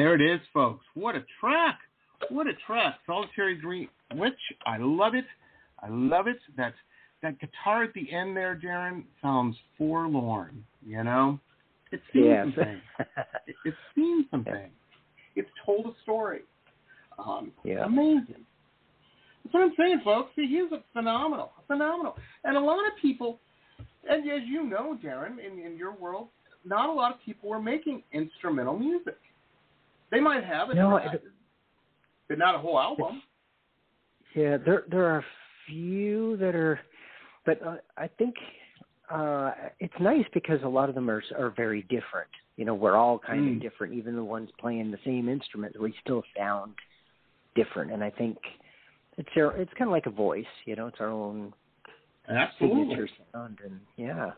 There it is, folks. What a track. What a track. Solitary Green Witch. I love it. I love it. That, that guitar at the end there, Darren, sounds forlorn, you know? It's seen yes. something. it, it's seen something. It's told a story. Um, yeah. Amazing. That's what I'm saying, folks. See, he's a phenomenal, phenomenal. And a lot of people, and as you know, Darren, in, in your world, not a lot of people were making instrumental music. They might have it, no, but, but not a whole album. Yeah, there there are a few that are, but uh, I think uh, it's nice because a lot of them are are very different. You know, we're all kind mm. of different. Even the ones playing the same instrument, we still sound different. And I think it's our, it's kind of like a voice. You know, it's our own Absolutely. signature sound, and yeah.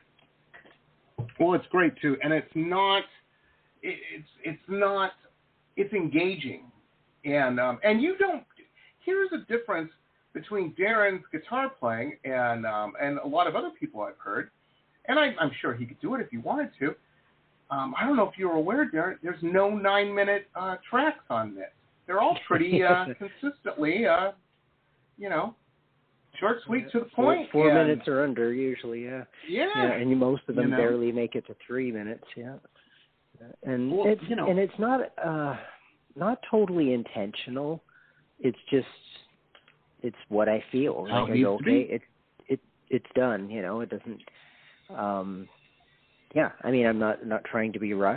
Well, it's great too, and it's not. It, it's it's not. It's engaging, and um, and you don't. Here's a difference between Darren's guitar playing and um, and a lot of other people I've heard, and I, I'm sure he could do it if he wanted to. Um, I don't know if you're aware, Darren. There's no nine-minute uh, tracks on this. They're all pretty uh, consistently, uh, you know, short, sweet, to the point. Four, four and, minutes or under usually, yeah. Yeah. Yeah, and most of them you know. barely make it to three minutes, yeah. And well, it's you know. and it's not uh, not totally intentional. It's just it's what I feel. How like it I go, needs to okay, be. it it it's done. You know, it doesn't. Um, yeah, I mean, I'm not not trying to be Rush.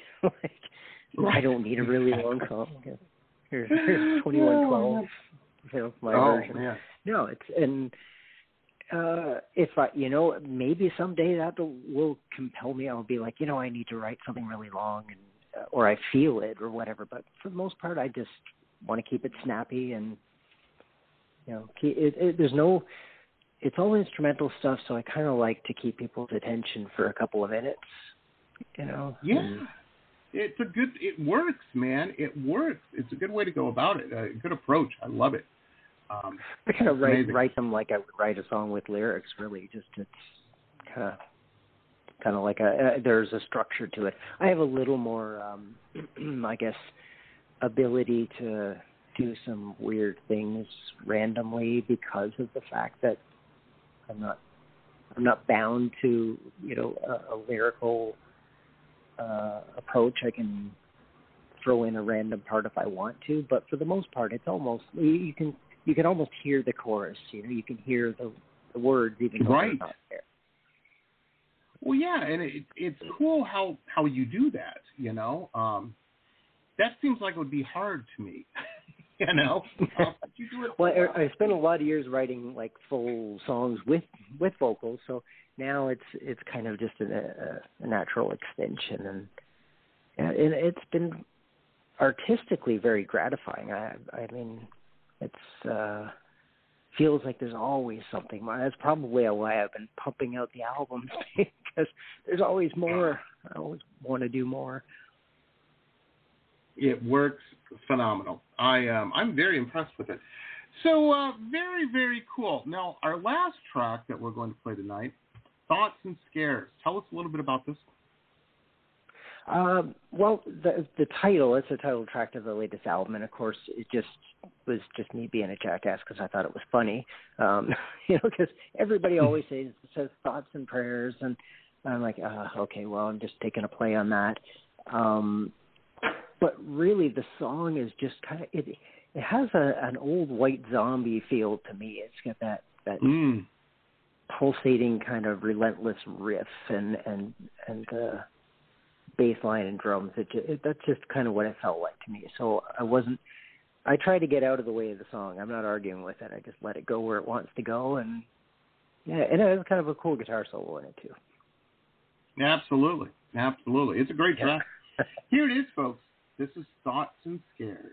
like, I don't need a really long song. Here's, here's twenty-one twelve. You know, my oh, version. Man. No, it's and. Uh, if I, you know, maybe someday that will, will compel me. I'll be like, you know, I need to write something really long, and uh, or I feel it or whatever. But for the most part, I just want to keep it snappy, and you know, keep, it, it, there's no. It's all instrumental stuff, so I kind of like to keep people's attention for a couple of minutes. You know. Yeah. And, it's a good. It works, man. It works. It's a good way to go about it. A good approach. I love it. Um, I kind of write amazing. write them like I would write a song with lyrics. Really, just it's kind of kind of like a uh, there's a structure to it. I have a little more, um, I guess, ability to do some weird things randomly because of the fact that I'm not I'm not bound to you know a, a lyrical uh, approach. I can throw in a random part if I want to, but for the most part, it's almost you can. You can almost hear the chorus, you know. You can hear the, the words even though right. they're not there. Well, yeah, and it, it's cool how, how you do that, you know. Um, that seems like it would be hard to me, you know. Uh, you do it well, I, I spent a lot of years writing like full songs with with vocals, so now it's it's kind of just a, a, a natural extension, and, and it's been artistically very gratifying. I I mean. It's uh, feels like there's always something. That's probably why I've been pumping out the albums because there's always more. I always want to do more. It works phenomenal. I um, I'm very impressed with it. So uh, very very cool. Now our last track that we're going to play tonight, Thoughts and Scares. Tell us a little bit about this. Um, well, the the title, it's a title track of the latest album, and of course, it just was just me being a jackass because I thought it was funny, um, you know, because everybody always says, says thoughts and prayers, and I'm like, uh, okay, well, I'm just taking a play on that. Um, but really, the song is just kind of, it It has a, an old White Zombie feel to me. It's got that, that mm. pulsating kind of relentless riff and, and, and, uh, bass line and drums. It, it, that's just kind of what it felt like to me. So I wasn't, I tried to get out of the way of the song. I'm not arguing with it. I just let it go where it wants to go. And yeah, and it has kind of a cool guitar solo in it too. Absolutely. Absolutely. It's a great track. Yeah. Here it is, folks. This is Thoughts and Scares.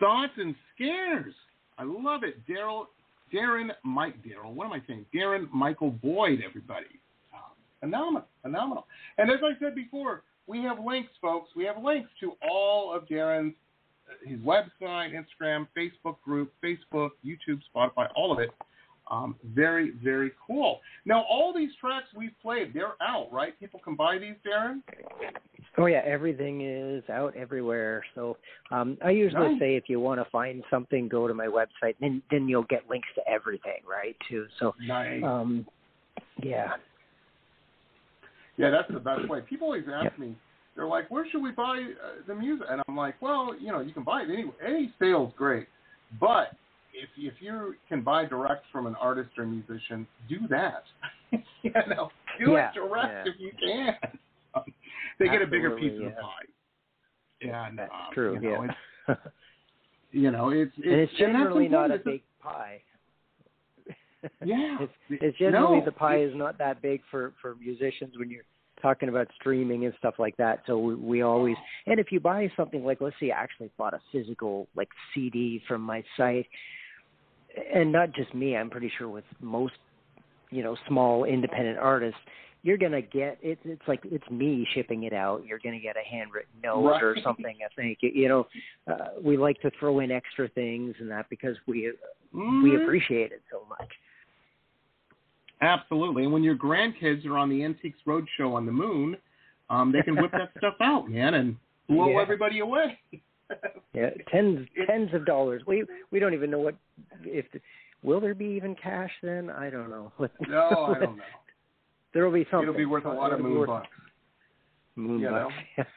Thoughts and Scares. I love it. Daryl, Darren, Mike, Daryl, what am I saying? Darren Michael Boyd, everybody. Um, phenomenal, phenomenal. And as I said before, we have links, folks. We have links to all of Darren's, his website, Instagram, Facebook group, Facebook, YouTube, Spotify, all of it. Um, very, very cool. Now, all these tracks we've played, they're out, right? People can buy these, Darren? Oh, yeah, everything is out everywhere. So um, I usually nice. say if you want to find something, go to my website, and then you'll get links to everything, right, too. So, nice. um, yeah. Yeah, that's the best way. People always ask yep. me, they're like, where should we buy uh, the music? And I'm like, well, you know, you can buy it anywhere. Any sale's great. But if if you can buy direct from an artist or musician, do that. you know, do yeah, it direct yeah. if you can. Um, they Absolutely, get a bigger piece yeah. of the pie. Yeah, that's um, true. You know, yeah, it's, you know, it's, it's and it's generally and not a big pie. Yeah, it's, it's generally no, the pie it, is not that big for for musicians when you're talking about streaming and stuff like that. So we, we always, and if you buy something like, let's say I actually bought a physical like C D from my site, and not just me, I'm pretty sure with most, you know, small independent artists, you're going to get, it's it's like, it's me shipping it out. You're going to get a handwritten note right. or something, I think. You know, uh, we like to throw in extra things and that because we mm-hmm. we appreciate it so much. Absolutely. And when your grandkids are on the Antiques Roadshow on the moon, um, they can whip that stuff out, man, and blow yeah. everybody away. yeah, tens tens of dollars. We we don't even know what if the, will there be even cash then? I don't know. No, I don't know. There will be something. It'll be worth a lot of moon bucks. Moon you bucks.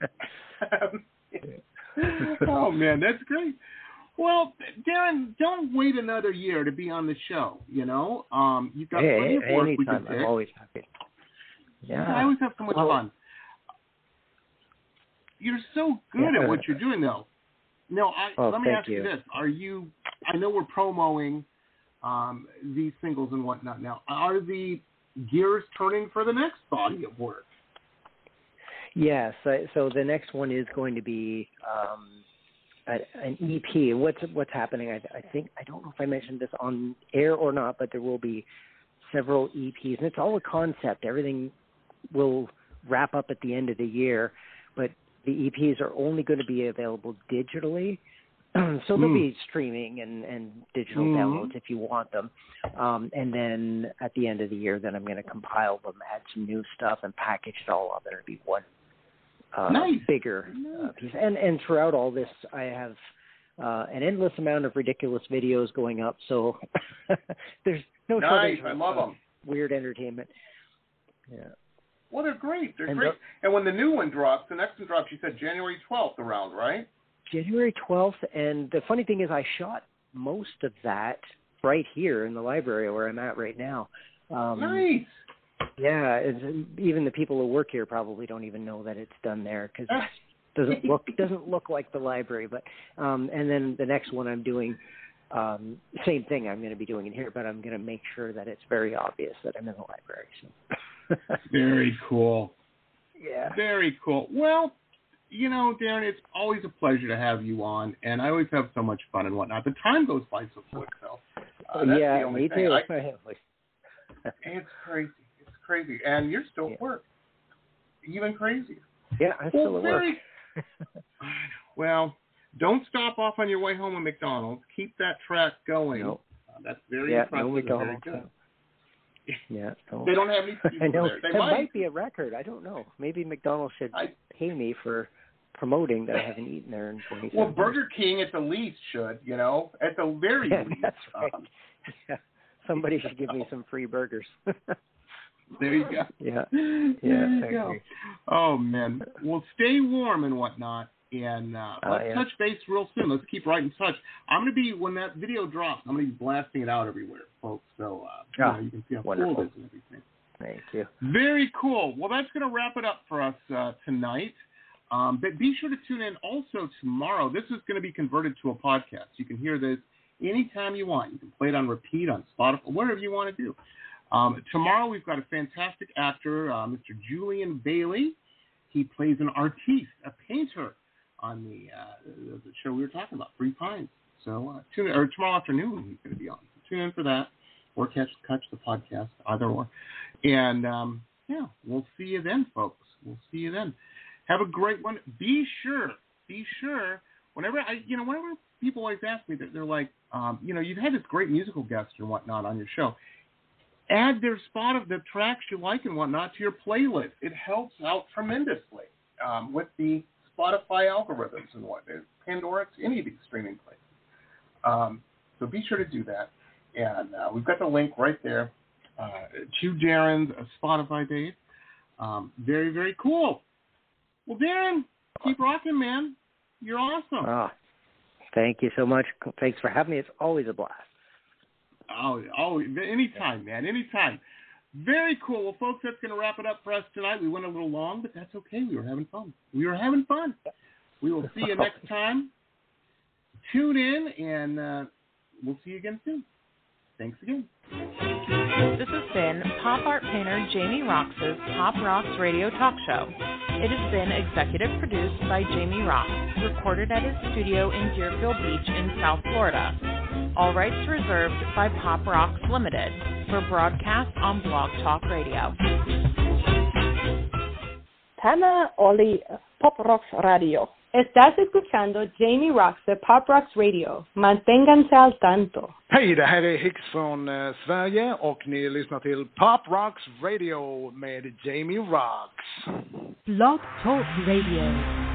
Oh man, that's great. Well, Darren, don't wait another year to be on the show. You know, um, you've got hey, plenty of work we anytime. can I'm pick. always happy. Yeah, I always have so much well, fun. You're so good yeah. at what you're doing, though. No, I, oh, let me ask you. you this: Are you? I know we're promoting um, these singles and whatnot now. Are the gears turning for the next body of work? Yes. So the next one is going to be um, a, an E P. What's what's happening? I, I think I don't know if I mentioned this on air or not, but there will be several E Ps, and it's all a concept. Everything will wrap up at the end of the year, but the E Ps are only going to be available digitally. So they'll mm. be streaming and, and digital mm. downloads if you want them. Um, and then at the end of the year, then I'm going to compile them, add some new stuff, and package it all up. And it'll be one uh, nice. bigger uh, piece. And, and throughout all this, I have uh, an endless amount of ridiculous videos going up. So there's no nice. shortage I love of them. Weird entertainment. Yeah. Well, they're great. They're and great. The, and when the new one drops, the next one drops, you said January twelfth around, right? January twelfth, and the funny thing is I shot most of that right here in the library where I'm at right now. Um, nice. Yeah, it's, even the people who work here probably don't even know that it's done there because it doesn't look doesn't look like the library. But um, and then the next one I'm doing, um, same thing. I'm going to be doing it here, but I'm going to make sure that it's very obvious that I'm in the library. So. Very cool. Yeah. Very cool. Well, you know, Darren, it's always a pleasure to have you on, and I always have so much fun and whatnot. The time goes by so quick, though. Uh, that's yeah, the only me thing. too. I, it's crazy. It's crazy. And you're still yeah. at work. Even crazier. Yeah, I'm still well, at very, work. Well, don't stop off on your way home at McDonald's. Keep that track going. Nope. Uh, that's very yeah, impressive. No McDonald's. Very good. Yeah, no. They don't have any people I know. there. They that might. might be a record. I don't know. Maybe McDonald's should I, pay me for promoting that I haven't eaten there in twenty years. Well, Burger King at the least should, you know, at the very yeah, least. That's right. Um, yeah. Somebody should give me some free burgers. There you go. Yeah. There Yeah. you go. Oh, man. Well, stay warm and whatnot. And uh, uh, let's yeah. touch base real soon. Let's keep right in touch. I'm going to be, when that video drops, I'm going to be blasting it out everywhere, folks. So uh, you, oh, know, you can see how wonderful. cool it is and everything. Thank you. Very cool. Well, that's going to wrap it up for us uh, tonight. Um, but be sure to tune in also tomorrow. This is going to be converted to a podcast. You can hear this anytime you want. You can play it on repeat on Spotify, whatever you want to do. Um, tomorrow we've got a fantastic actor, uh, Mister Julian Bailey. He plays an artiste, a painter. on the, uh, the show we were talking about, Free Pines. So uh, tune in, or tomorrow afternoon he's going to be on. So tune in for that, or catch catch the podcast, either or. And um, yeah, we'll see you then, folks. We'll see you then. Have a great one. Be sure, be sure. Whenever I, you know, whenever people always ask me, that they're like, um, you know, you've had this great musical guest and whatnot on your show. Add their spot of the tracks you like and whatnot to your playlist. It helps out tremendously um, with the Spotify algorithms and what, Pandora, any of these streaming places. Um, so be sure to do that. And uh, we've got the link right there uh, to Darren's uh, Spotify page. Um, very, very cool. Well, Darren, keep rocking, man. You're awesome. Oh, thank you so much. Thanks for having me. It's always a blast. Oh, oh, anytime, man, anytime. Very cool. Well, folks, that's going to wrap it up for us tonight. We went a little long, but that's okay. We were having fun. We were having fun. We will see you next time. Tune in, and uh, we'll see you again soon. Thanks again. This has been pop art painter Jamie Roxx's Pop Rocks Radio Talk Show. It has been executive produced by Jamie Roxx, recorded at his studio in Deerfield Beach in South Florida. All rights reserved by Pop Rocks Limited for broadcast on Blog Talk Radio. Tana Oli, Pop Rocks Radio. Estás escuchando Jamie Roxx de Pop Rocks Radio. Manténganse al tanto. Hej, det här är Hicks från eh, Sverige och ni lyssnar till Pop Rocks Radio med Jamie Roxx. Blog Talk Radio.